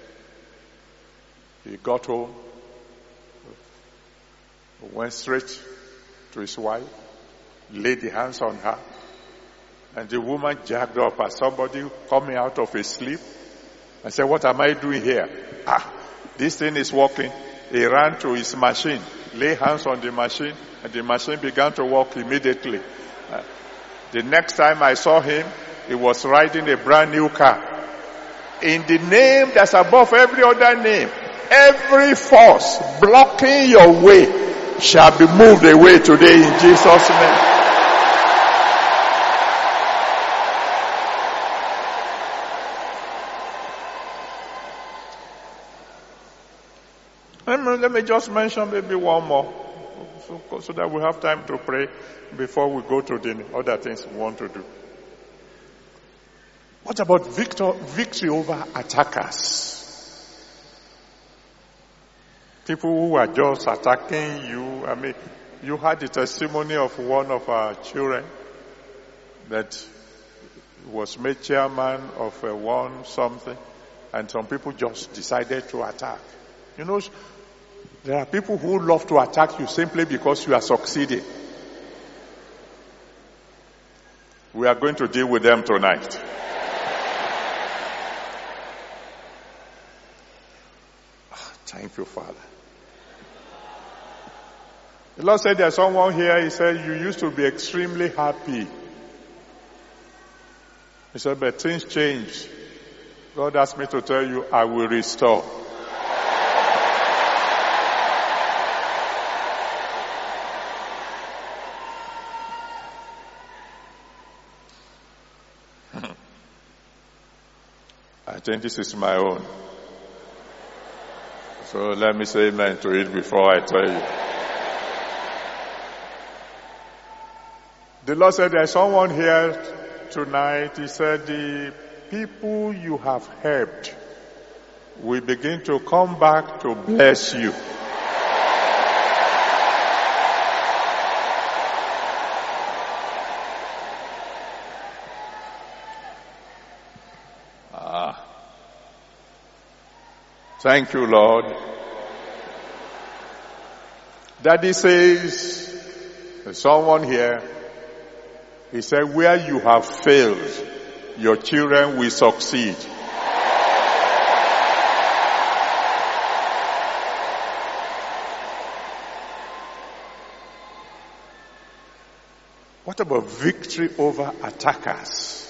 He got home, went straight to his wife, laid the hands on her. And the woman jacked up as somebody coming out of a sleep and said, what am I doing here? Ah, this thing is working. He ran to his machine, lay hands on the machine, and the machine began to work immediately. Uh, the next time I saw him, he was riding a brand new car. In the name that's above every other name, every force blocking your way shall be moved away today in Jesus' name. Let me, let me just mention maybe one more so, so that we have time to pray before we go to the other things we want to do. What about victor, victory over attackers? People who are just attacking you. I mean, you had the testimony of one of our children that was made chairman of a one something, and some people just decided to attack. You know, there are people who love to attack you simply because you are succeeding. We are going to deal with them tonight. Thank you, Father. The Lord said there's someone here, he said, you used to be extremely happy. He said, but things changed. God asked me to tell you, I will restore. I think this is my own. So let me say amen to it before I tell you. The Lord said there's someone here tonight. He said the people you have helped will begin to come back to bless you. Ah. Thank you, Lord. Daddy says, there's someone here, he said, where you have failed, your children will succeed. What about victory over attackers?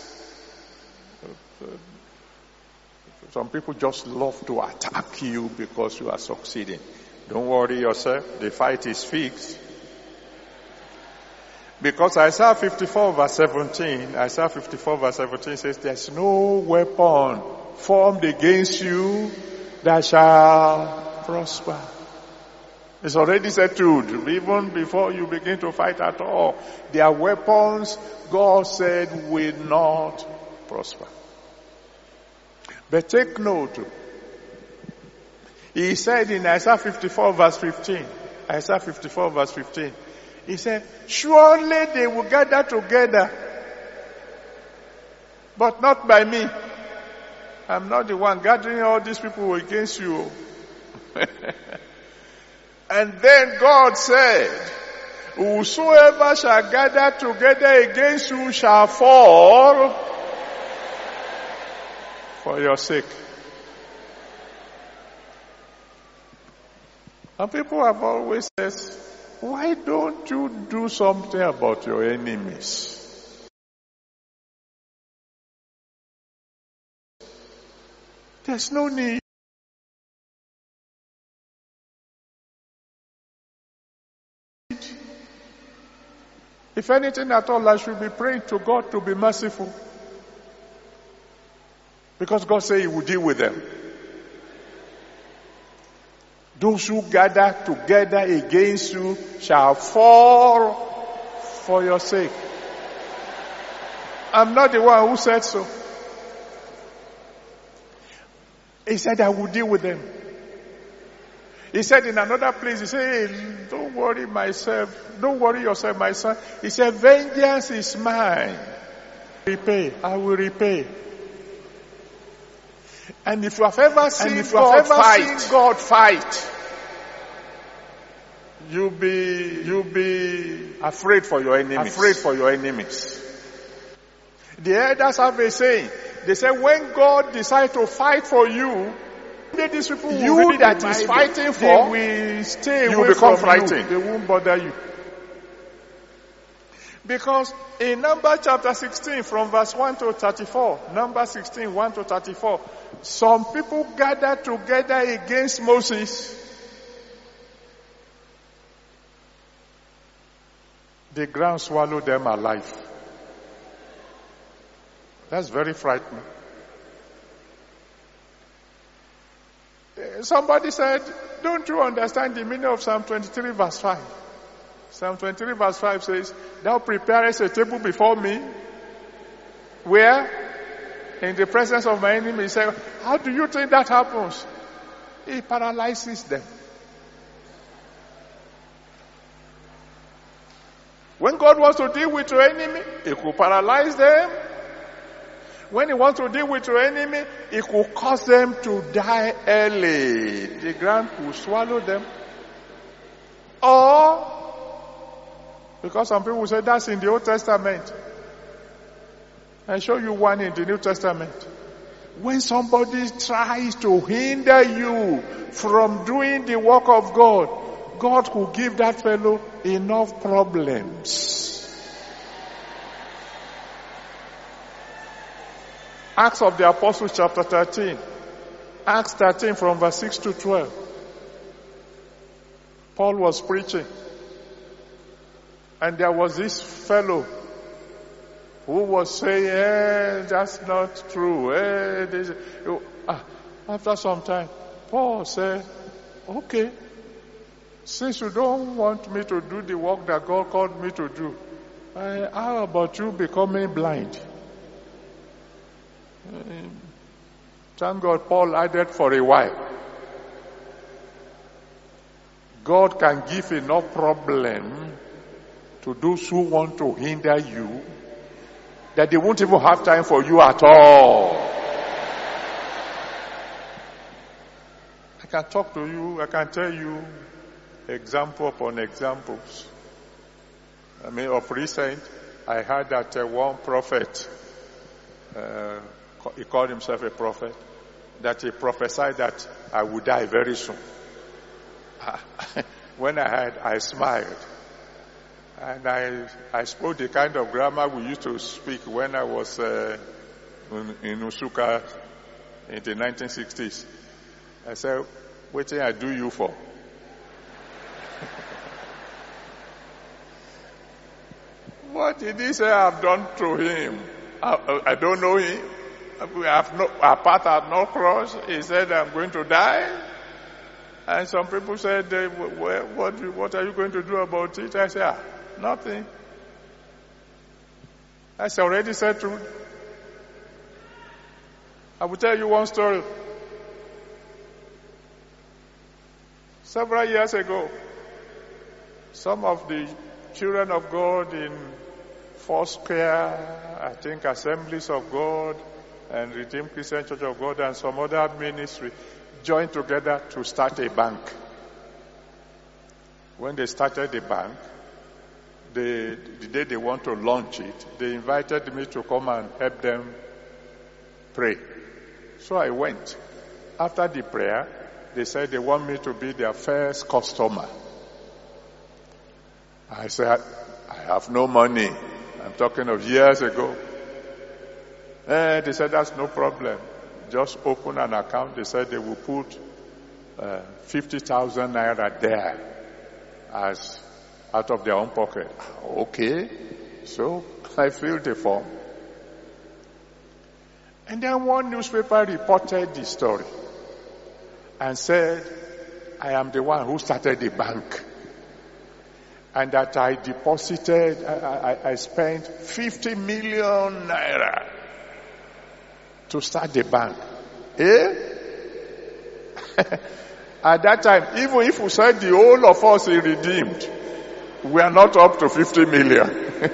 Some people just love to attack you because you are succeeding. Don't worry yourself. The fight is fixed. Because Isaiah fifty-four verse seventeen, Isaiah fifty-four verse seventeen says, there's no weapon formed against you that shall prosper. It's already settled. Even before you begin to fight at all, their weapons, God said, will not prosper. But take note. He said in Isaiah fifty-four verse fifteen, Isaiah fifty-four verse fifteen, he said, surely they will gather together, but not by me. I'm not the one gathering all these people against you. And then God said, whosoever shall gather together against you shall fall for your sake. And people have always said, why don't you do something about your enemies? There's no need. If anything at all, I should be praying to God to be merciful. Because God said he will deal with them. Those who gather together against you shall fall for your sake. I'm not the one who said so. He said, I will deal with them. He said in another place, he said, hey, don't worry myself. Don't worry yourself, my son. He said, vengeance is mine. Repay. I will repay. And if you have ever seen, if you God, have ever fight, seen God fight, you'll be, you'll be afraid for your enemies. Afraid for your enemies. The elders have a saying. They say when God decides to fight for you, these people you that is fighting for, they will stay you away become from frightened. You. They won't bother you. Because in Numbers chapter sixteen, from verse one to thirty-four, Numbers sixteen, one to thirty-four, some people gathered together against Moses. The ground swallowed them alive. That's very frightening. Somebody said, don't you understand the meaning of Psalm twenty-three verse five? Psalm twenty-three verse five says, thou preparest a table before me. Where? In the presence of my enemy. He said, how do you think that happens? He paralyzes them. When God wants to deal with your enemy, he could paralyze them. When he wants to deal with your enemy, he could cause them to die early. The ground will swallow them. Or, because some people say that's in the Old Testament. I show you one in the New Testament. When somebody tries to hinder you from doing the work of God, God will give that fellow enough problems. Acts of the Apostles chapter thirteen. Acts thirteen from verse six to twelve. Paul was preaching. And there was this fellow who was saying, eh, that's not true. Eh, this, ah, after some time, Paul said, okay, since you don't want me to do the work that God called me to do, uh, how about you becoming blind? Thank God Paul added for a while. God can give enough problem to those who want to hinder you that they won't even have time for you at all. I can talk to you, I can tell you example upon examples. I mean, of recent, I heard that uh, one prophet, uh, he called himself a prophet, that he prophesied that I would die very soon. When I heard, I smiled. And I I spoke the kind of grammar we used to speak when I was uh, in, in Usuka in the nineteen sixties. I said, what thing I do you for? What did he say I've done to him? I, I don't know him. We have no, our path had not crossed. He said, I'm going to die. And some people said, uh, what, what are you going to do about it? I said, ah, nothing. I already said truth. I will tell you one story. Several years ago, some of the children of God in Foursquare, I think Assemblies of God, and Redeemed Christian Church of God, and some other ministry joined together to start a bank. When they started the bank, they, the day they want to launch it, they invited me to come and help them pray. So I went. After the prayer, they said they want me to be their first customer. I said, I have no money. I'm talking of years ago. And they said, that's no problem. Just open an account. They said they will put uh, fifty thousand naira there as out of their own pocket. Okay. So I filled the form. And then one newspaper reported the story and said, I am the one who started the bank. And that I deposited, I, I, I spent fifty million naira to start the bank. Eh? At that time, even if we said the whole of us is redeemed, we are not up to fifty million.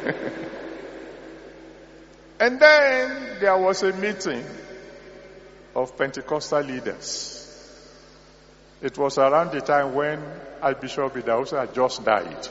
And then there was a meeting of Pentecostal leaders. It was around the time when Archbishop Idahosa had just died.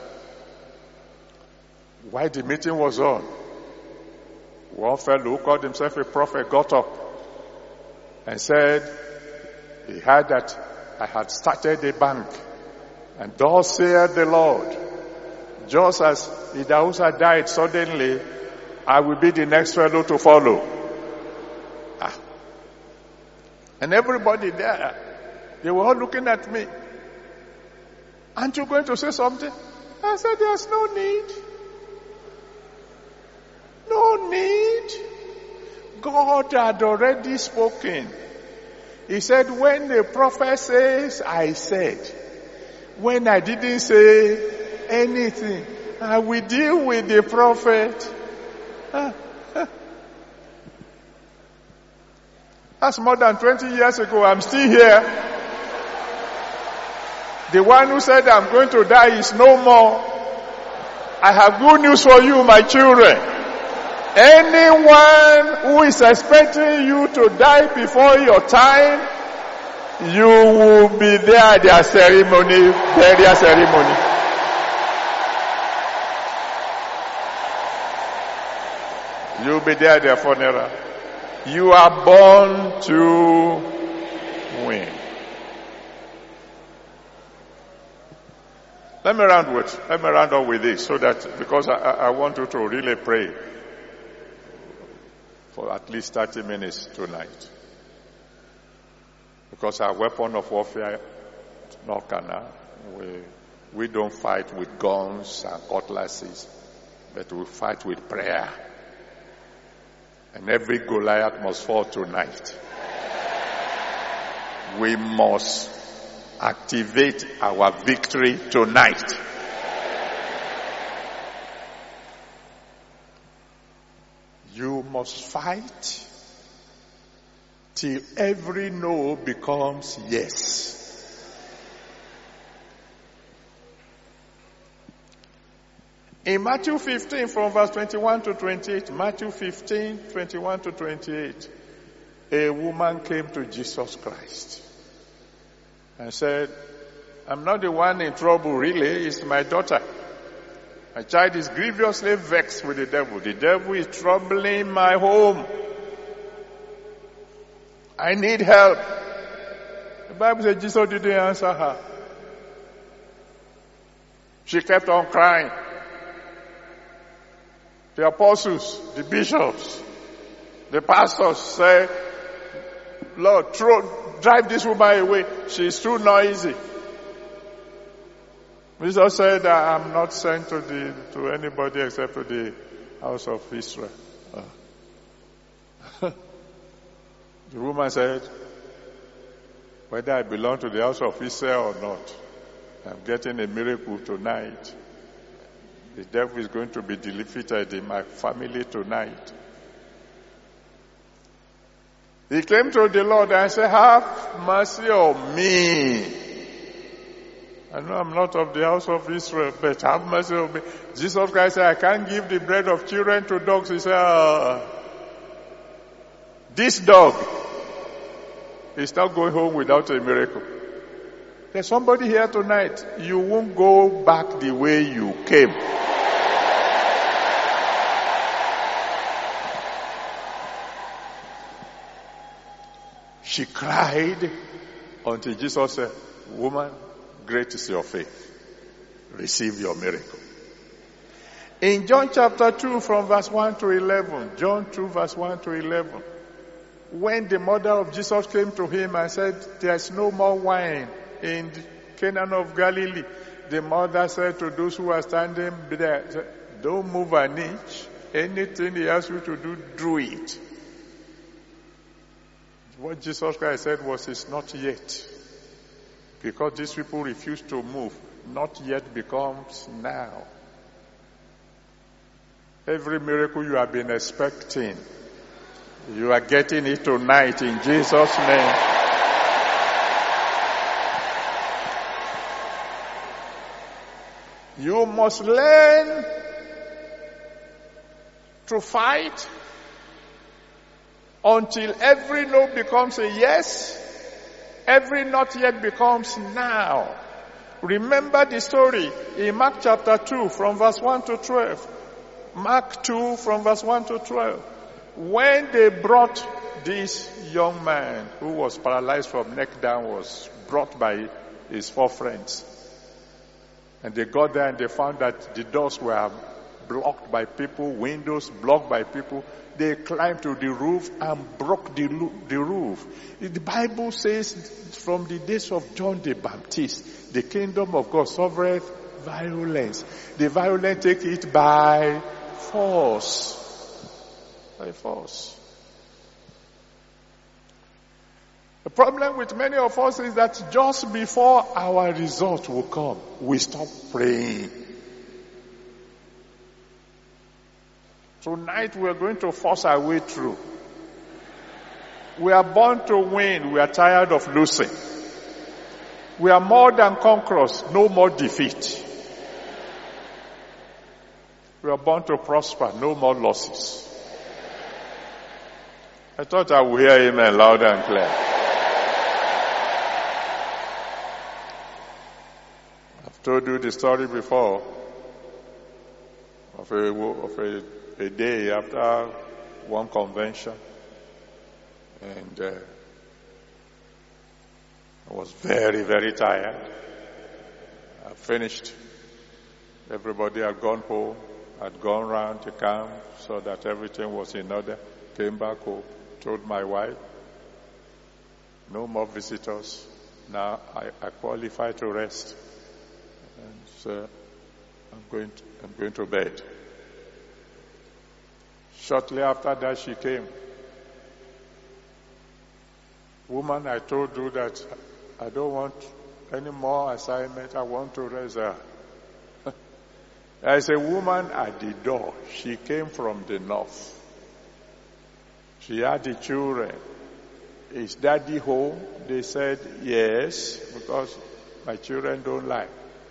While the meeting was on, one fellow who called himself a prophet got up and said he heard that I had started a bank, and thus saith the Lord, just as Idahosa died suddenly, I will be the next fellow to follow. Ah. And everybody there, they were all looking at me. Aren't you going to say something? I said, there's no need. No need. God had already spoken. He said, when the prophet says, I said. When I didn't say anything, I will deal with the prophet. That's more than twenty years ago. I'm still here. The one who said I'm going to die is no more. I have good news for you, my children. Anyone who is expecting you to die before your time, you will be there at their ceremony, burial ceremony. You will be there at their funeral. You are born to win. Let me round with, let me round up with this, so that, because I, I want you to really pray for at least thirty minutes tonight. Because our weapon of warfare is not carnal. We, we don't fight with guns and cutlasses, but we fight with prayer. And every Goliath must fall tonight. We must activate our victory tonight. You must fight till every no becomes yes. In Matthew fifteen, from verse twenty-one to twenty-eight, Matthew fifteen, twenty-one to twenty-eight, a woman came to Jesus Christ and said, I'm not the one in trouble, really, it's my daughter. My child is grievously vexed with the devil. The devil is troubling my home. I need help. The Bible says Jesus didn't answer her. She kept on crying. The apostles, the bishops, the pastors say, Lord, throw, drive this woman away. She's too noisy. Jesus said, I'm not sent to the to anybody except to the house of Israel. Uh. The woman said, whether I belong to the house of Israel or not, I'm getting a miracle tonight. The devil is going to be defeated in my family tonight. He came to the Lord and said, have mercy on me. I know I'm not of the house of Israel, but have mercy on me. Jesus Christ said, I can't give the bread of children to dogs. He said, ah, this dog is not going home without a miracle. There's somebody here tonight, you won't go back the way you came. She cried until Jesus said, woman, great is your faith. Receive your miracle. In John chapter two from verse one to eleven, John two verse one to eleven, when the mother of Jesus came to him and said, there's no more wine in Cana of Galilee, the mother said to those who are standing there, don't move an inch. Anything he asks you to do, do it. What Jesus Christ said was, it's not yet. Because these people refuse to move, not yet becomes now. Every miracle you have been expecting, you are getting it tonight in Jesus' name. You must learn to fight until every no becomes a yes, every not yet becomes now. Remember the story in Mark chapter two from verse one to twelve. Mark two from verse one to twelve. When they brought this young man who was paralyzed from neck down, was brought by his four friends. And they got there and they found that the doors were blocked by people, windows blocked by people. They climbed to the roof and broke the, the roof. The Bible says from the days of John the Baptist, the kingdom of God suffereth violence. The violent take it by force. By force. The problem with many of us is that just before our result will come, we stop praying. Tonight we are going to force our way through. We are born to win. We are tired of losing. We are more than conquerors. No more defeat. We are born to prosper. No more losses. I thought I would hear amen louder and clear. I've told you the story before of a, of a a day after one convention, and uh, I was very, very tired. I finished. Everybody had gone home, had gone round the camp so that everything was in order. Came back home, told my wife, no more visitors. Now I, I qualify to rest. And so I'm going to, I'm going to bed. Shortly after that, she came. Woman, I told you that I don't want any more assignment. I want to rest her. There's a woman at the door. She came from the north. She had the children. Is daddy home? They said yes, because my children don't lie.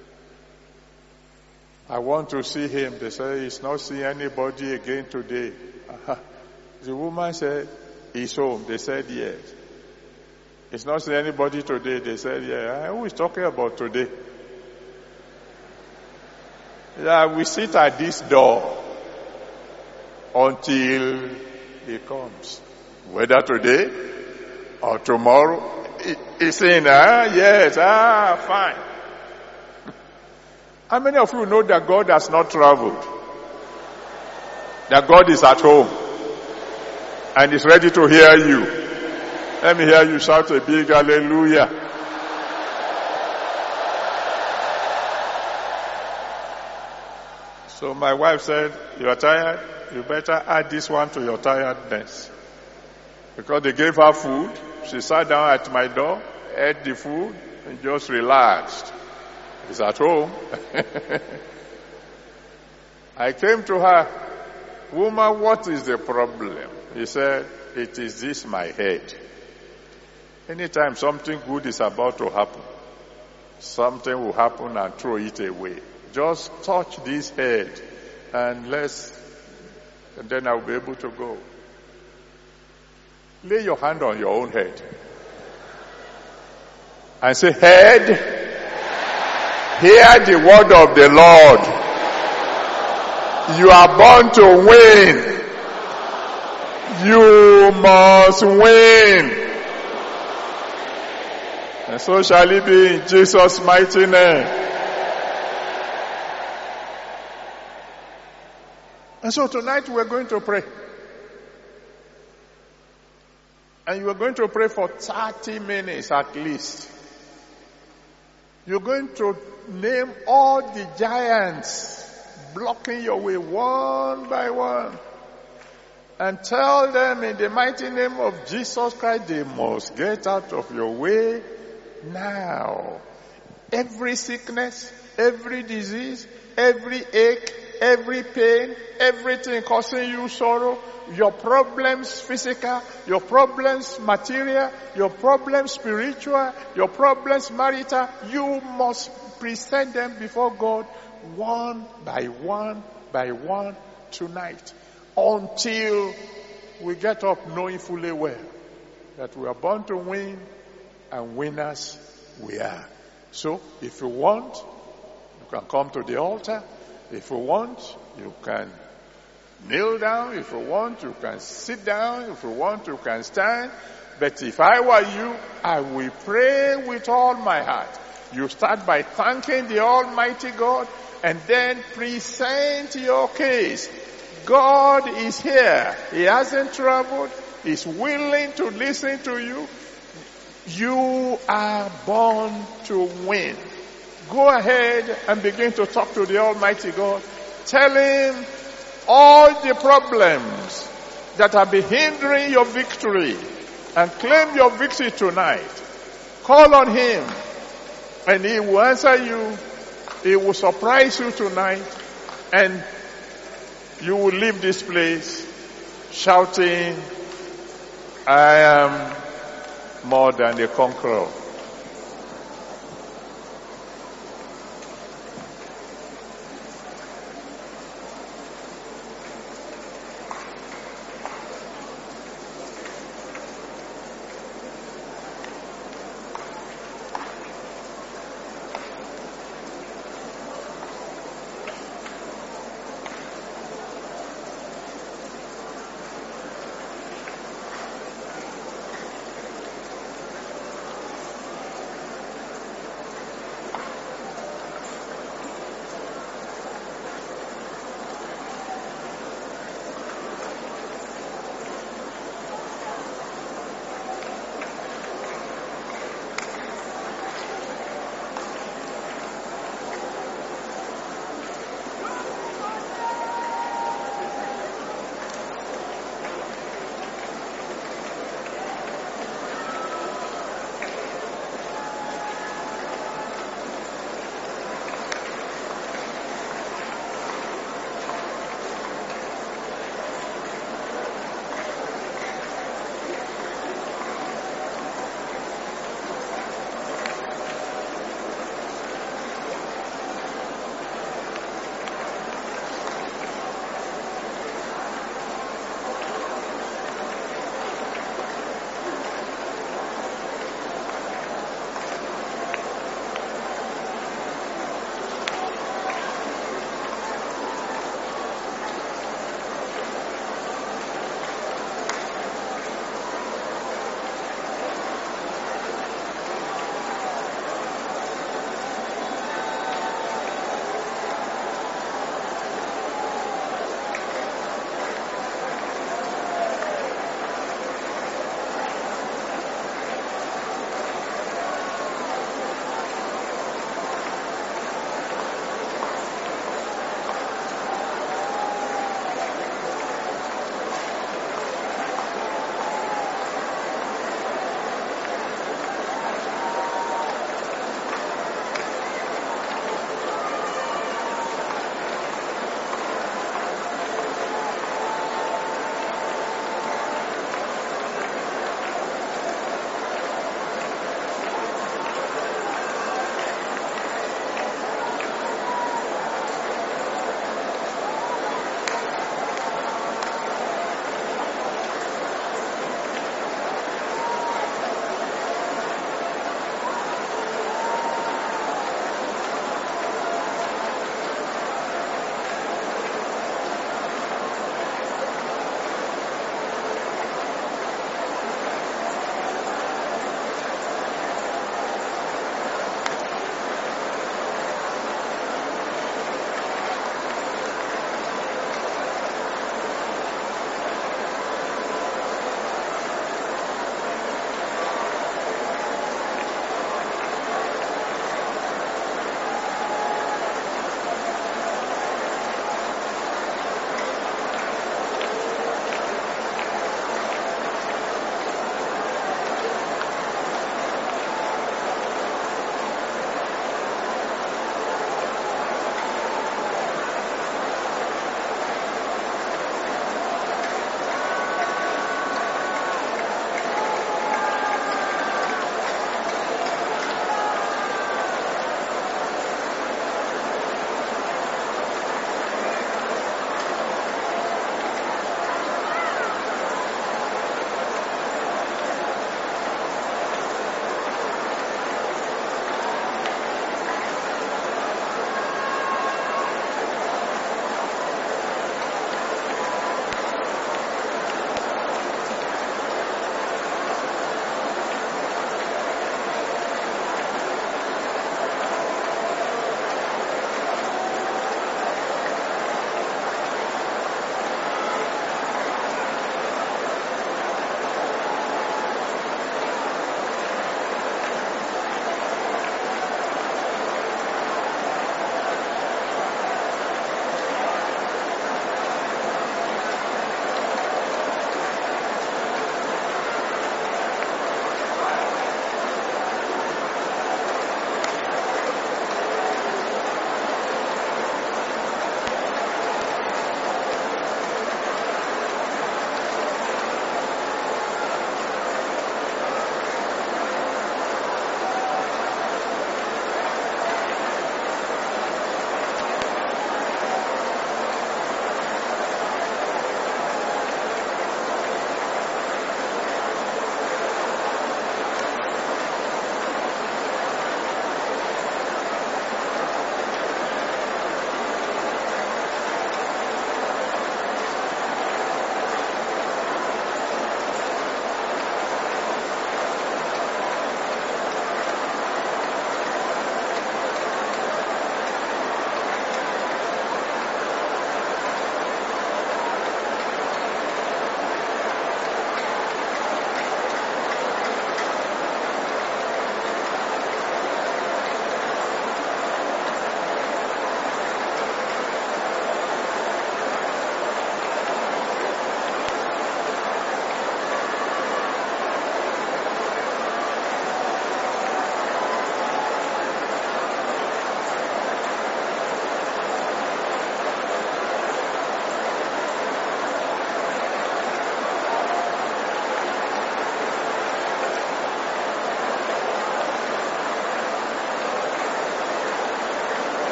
I want to see him. They said he's not seeing anybody again today. Uh-huh. The woman said he's home. They said yes. He's not seeing anybody today. They said yeah. Who is talking about today? Yeah, we sit at this door until he comes. Whether today or tomorrow. He's saying, ah, yes, ah, fine. How many of you know that God has not traveled? That God is at home and is ready to hear you. Let me hear you shout a big hallelujah. So my wife said, you are tired? You better add this one to your tiredness. Because they gave her food. She sat down at my door, ate the food, and just relaxed. He's at home. I came to her, woman, what is the problem? He said, it is this, my head. Anytime something good is about to happen, something will happen and throw it away. Just touch this head and let's, and then I'll be able to go. Lay your hand on your own head and say, head, hear the word of the Lord. You are born to win. You must win. And so shall it be in Jesus' mighty name. And so tonight we're going to pray. And you are going to pray for thirty minutes at least. You're going to name all the giants blocking your way one by one. and tell them in the mighty name of Jesus Christ they must get out of your way now. Every sickness, every disease, every ache, every pain, everything causing you sorrow, your problems physical, your problems material, your problems spiritual, your problems marital, you must present them before God one by one by one tonight, until we get up knowing fully well that we are born to win, and winners we are. So if you want, you can come to the altar. If you want, you can kneel down. If you want, you can sit down. If you want, you can stand. But if I were you, I will pray with all my heart. You start by thanking the Almighty God, and then present your case. God is here. He hasn't traveled. He's willing to listen to you. You are born to win. Go ahead and begin to talk to the Almighty God. Tell Him all the problems that have been hindering your victory, and claim your victory tonight. Call on Him, and He will answer you. He will surprise you tonight, and you will leave this place shouting, I am more than a conqueror.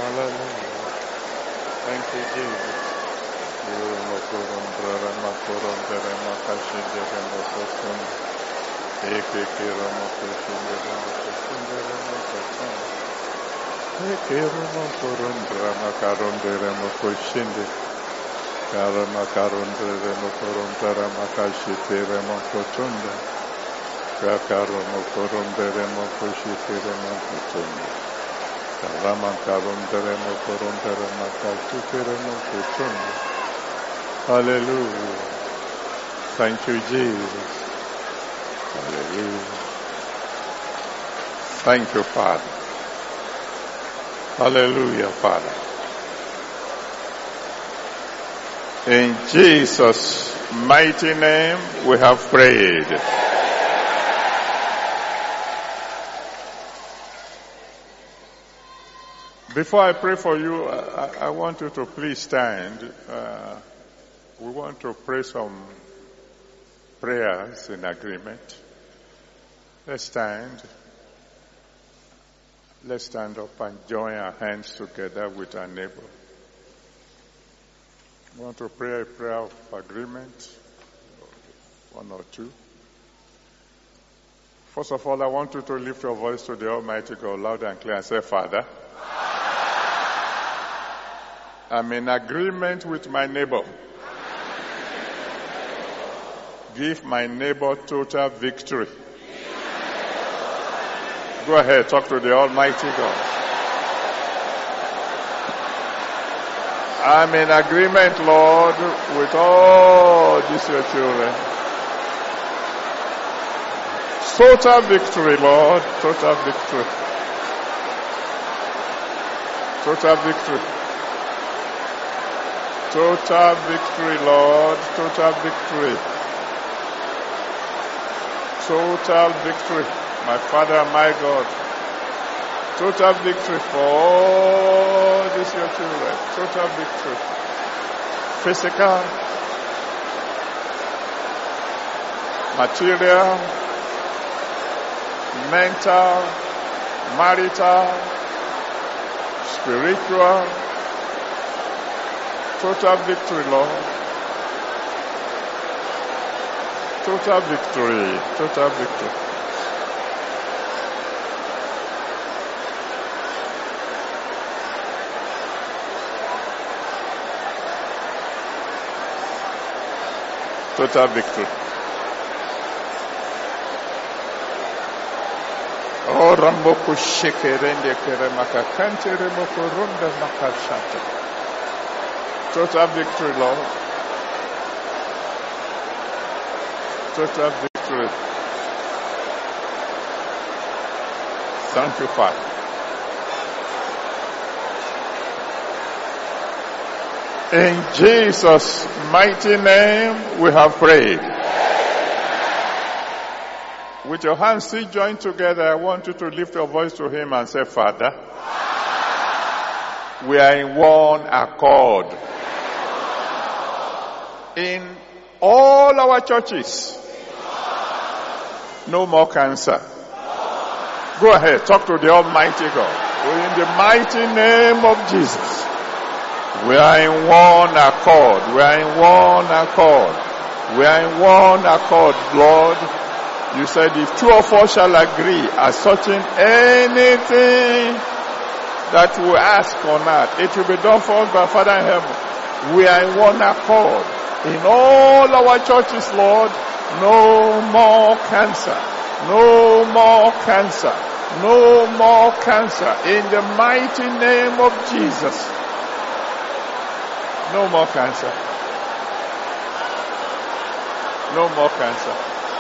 Hallelujah. Thank you, Jesus. Hallelujah. Thank you, Jesus. Hallelujah. Thank you, Father. Hallelujah, Father. In Jesus' mighty name we have prayed. Before I pray for you, I, I want you to please stand. Uh, we want to pray some prayers in agreement. Let's stand. Let's stand up and join our hands together with our neighbor. We want to pray a prayer of agreement. One or two. First of all, I want you to lift your voice to the Almighty God loud and clear and say, Father, I'm in agreement with my neighbor. Give my neighbor total victory. Go ahead, talk to the Almighty God. I'm in agreement, Lord, with all these your children. Total victory, Lord. Total victory. Total victory. Total victory, Lord. Total victory. Total victory. My Father, my God. Total victory for all these your children. Total victory. Physical, material, mental, marital, spiritual. Total victory, Lord. Total victory. Total victory. Total victory. Oh, Ramboku Shekerende Keremaka Kantere Mokorunda Makashata. Total victory, Lord. Total victory. Thank you, Father. In Jesus' mighty name we have prayed. With your hands still joined together, I want you to lift your voice to him and say, Father, we are in one accord. In all our churches, no more cancer. Go ahead, talk to the Almighty God. In the mighty name of Jesus, we are in one accord. We are in one accord. We are in one accord, Lord. You said if two of us shall agree as touching anything that we ask on earth, it will be done for us by Father in heaven. We are in one accord. In all our churches, Lord, no more cancer. No more cancer. No more cancer. In the mighty name of Jesus. No more cancer. No more cancer.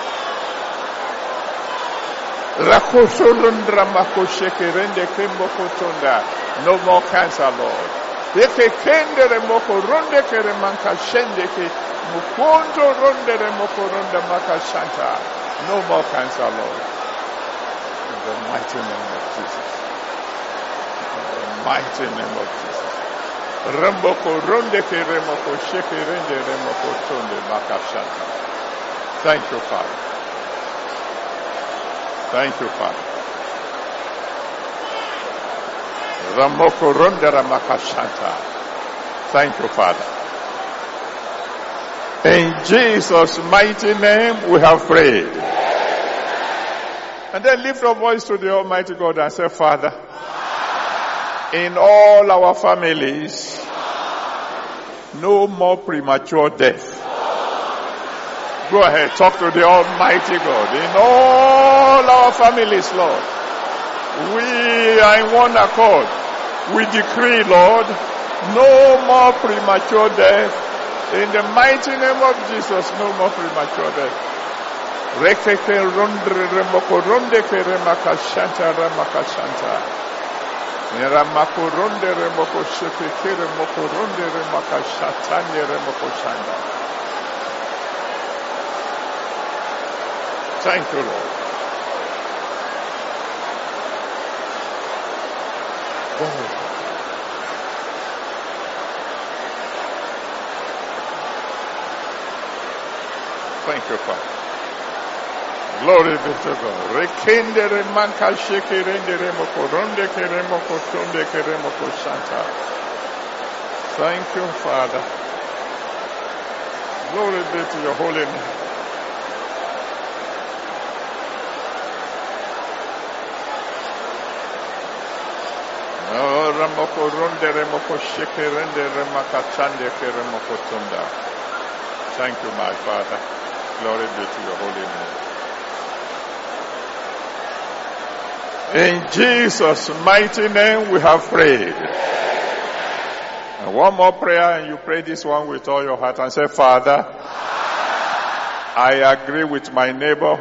No more cancer, Lord. No more cancer, Lord. In the mighty name of Jesus. In the mighty name of Jesus. Ramboko ronde ke remoko sheke rende remoko tonde makashanta. Thank you, Father. Thank you, Father. Ramoko Rondera Makashanta. Thank you, Father. In Jesus' mighty name we have prayed. And then lift your voice to the Almighty God and say, Father, in all our families, no more premature death. Go ahead, talk to the Almighty God. In all our families, Lord, we are in one accord. We decree, Lord, no more premature death. In the mighty name of Jesus, no more premature death. Rekeke rondre remoko ronde ke remakashanta remakashanta. Ramako ronde remoko shekeke remoko ronde remakashanta remoko shanda. Thank you, Lord. Go ahead. Thank you, Father. Glory be to God. Rekende remanka shekerende remoko ronde ke remoko tonde ke remoko shanta. Thank you, Father. Glory be to your holy name. Ramoko ronde remoko shekerende remaka chande ke remoko tonda. Thank you, my Father. Glory be to your holy name. In Jesus' mighty name we have prayed. And one more prayer, and you pray this one with all your heart and say, Father, I agree with my neighbor.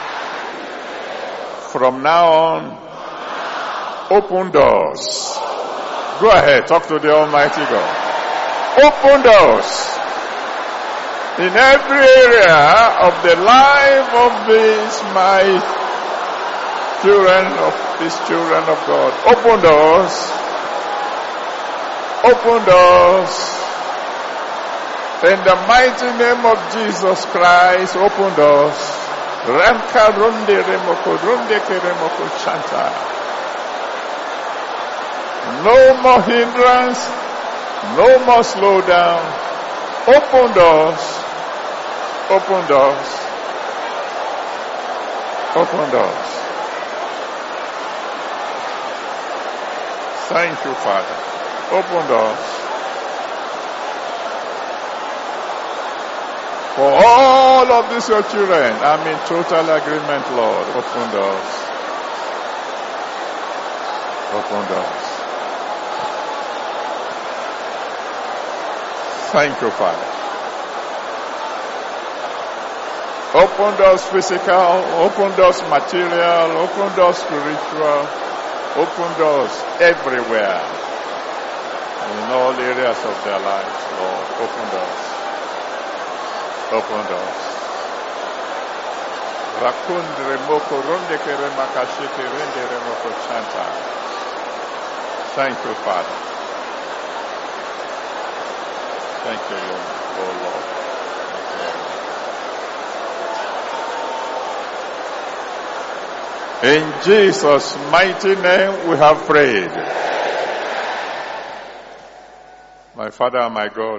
From now on, open doors. Go ahead, talk to the Almighty God. Open doors in every area of the life of these my children, of these children of God. Open doors. Open doors. In the mighty name of Jesus Christ, open doors. Ramka runde remoko runde ke remoko chanta. No more hindrance. No more slowdown. Open doors. Open doors. Open doors. Thank you, Father. Open doors. For all of these your children, I'm in total agreement, Lord. Open doors. Open doors. Thank you, Father. Open doors physical, open doors material, open doors spiritual, open doors everywhere. In all areas of their lives, Lord. Open doors. Open doors. Rakundre moko ronde kere makashike rende remoko chanta. Thank you, Father. Thank you, Lord. Oh, Lord. In Jesus' mighty name we have prayed. My Father and my God,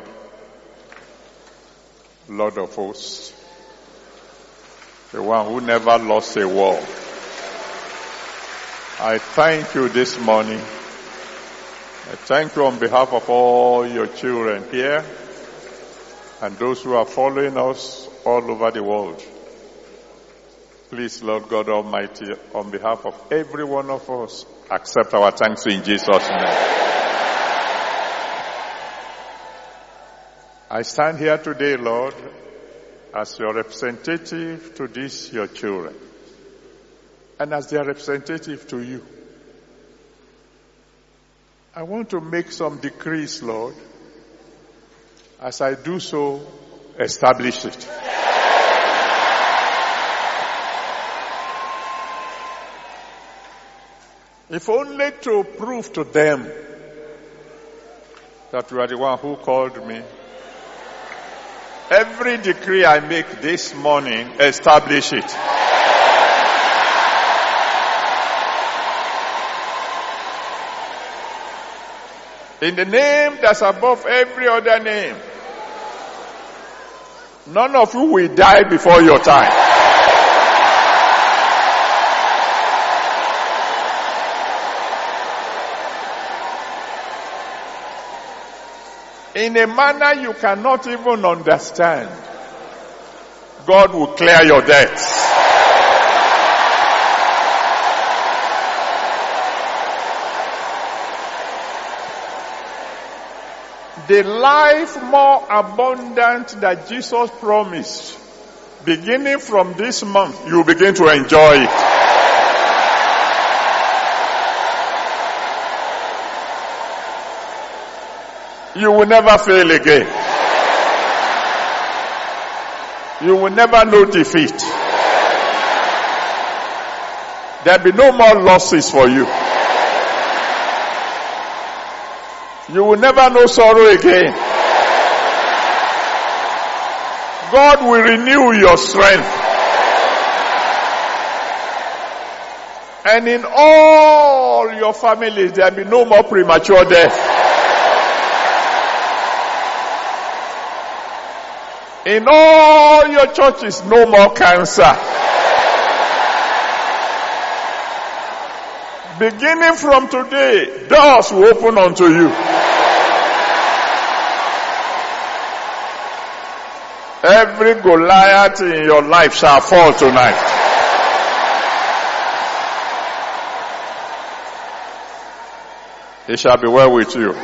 Lord of hosts, the one who never lost a war, I thank you this morning. I thank you on behalf of all your children here and those who are following us all over the world. Please, Lord God Almighty, on behalf of every one of us, accept our thanks in Jesus' name. I stand here today, Lord, as your representative to these your children, and as their representative to you. I want to make some decrees, Lord. As I do so, establish it. If only to prove to them that you are the one who called me. Every decree I make this morning, establish it. In the name that's above every other name. None of you will die before your time. In a manner you cannot even understand, God will clear your debts. The life more abundant that Jesus promised, beginning from this month, you begin to enjoy it. You will never fail again. You will never know defeat. There will be no more losses for you. You will never know sorrow again. God will renew your strength. And in all your families, there will be no more premature death. In all your churches, no more cancer. Beginning from today, doors will open unto you. Every Goliath in your life shall fall tonight. It shall be well with you.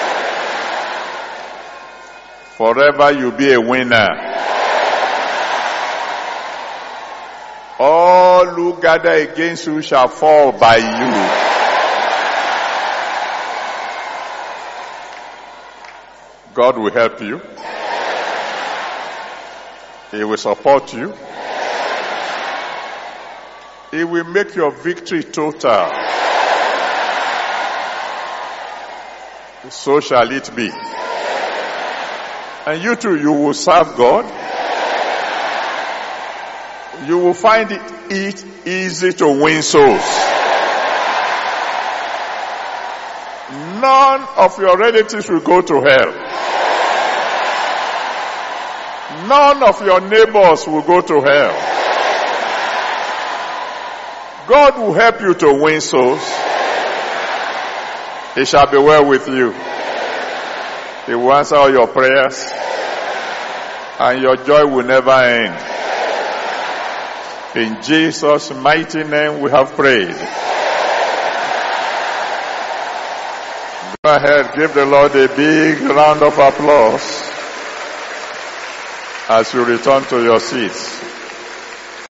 Forever you'll be a winner. All who gather against you shall fall by you. God will help you. He will support you. He will make your victory total. So shall it be. And you too, you will serve God. You will find it easy to win souls. None of your relatives will go to hell. None of your neighbors will go to hell. God will help you to win souls. It shall be well with you. He will answer all your prayers. And your joy will never end. In Jesus' mighty name we have prayed. Go ahead, give the Lord a big round of applause as you return to your seats.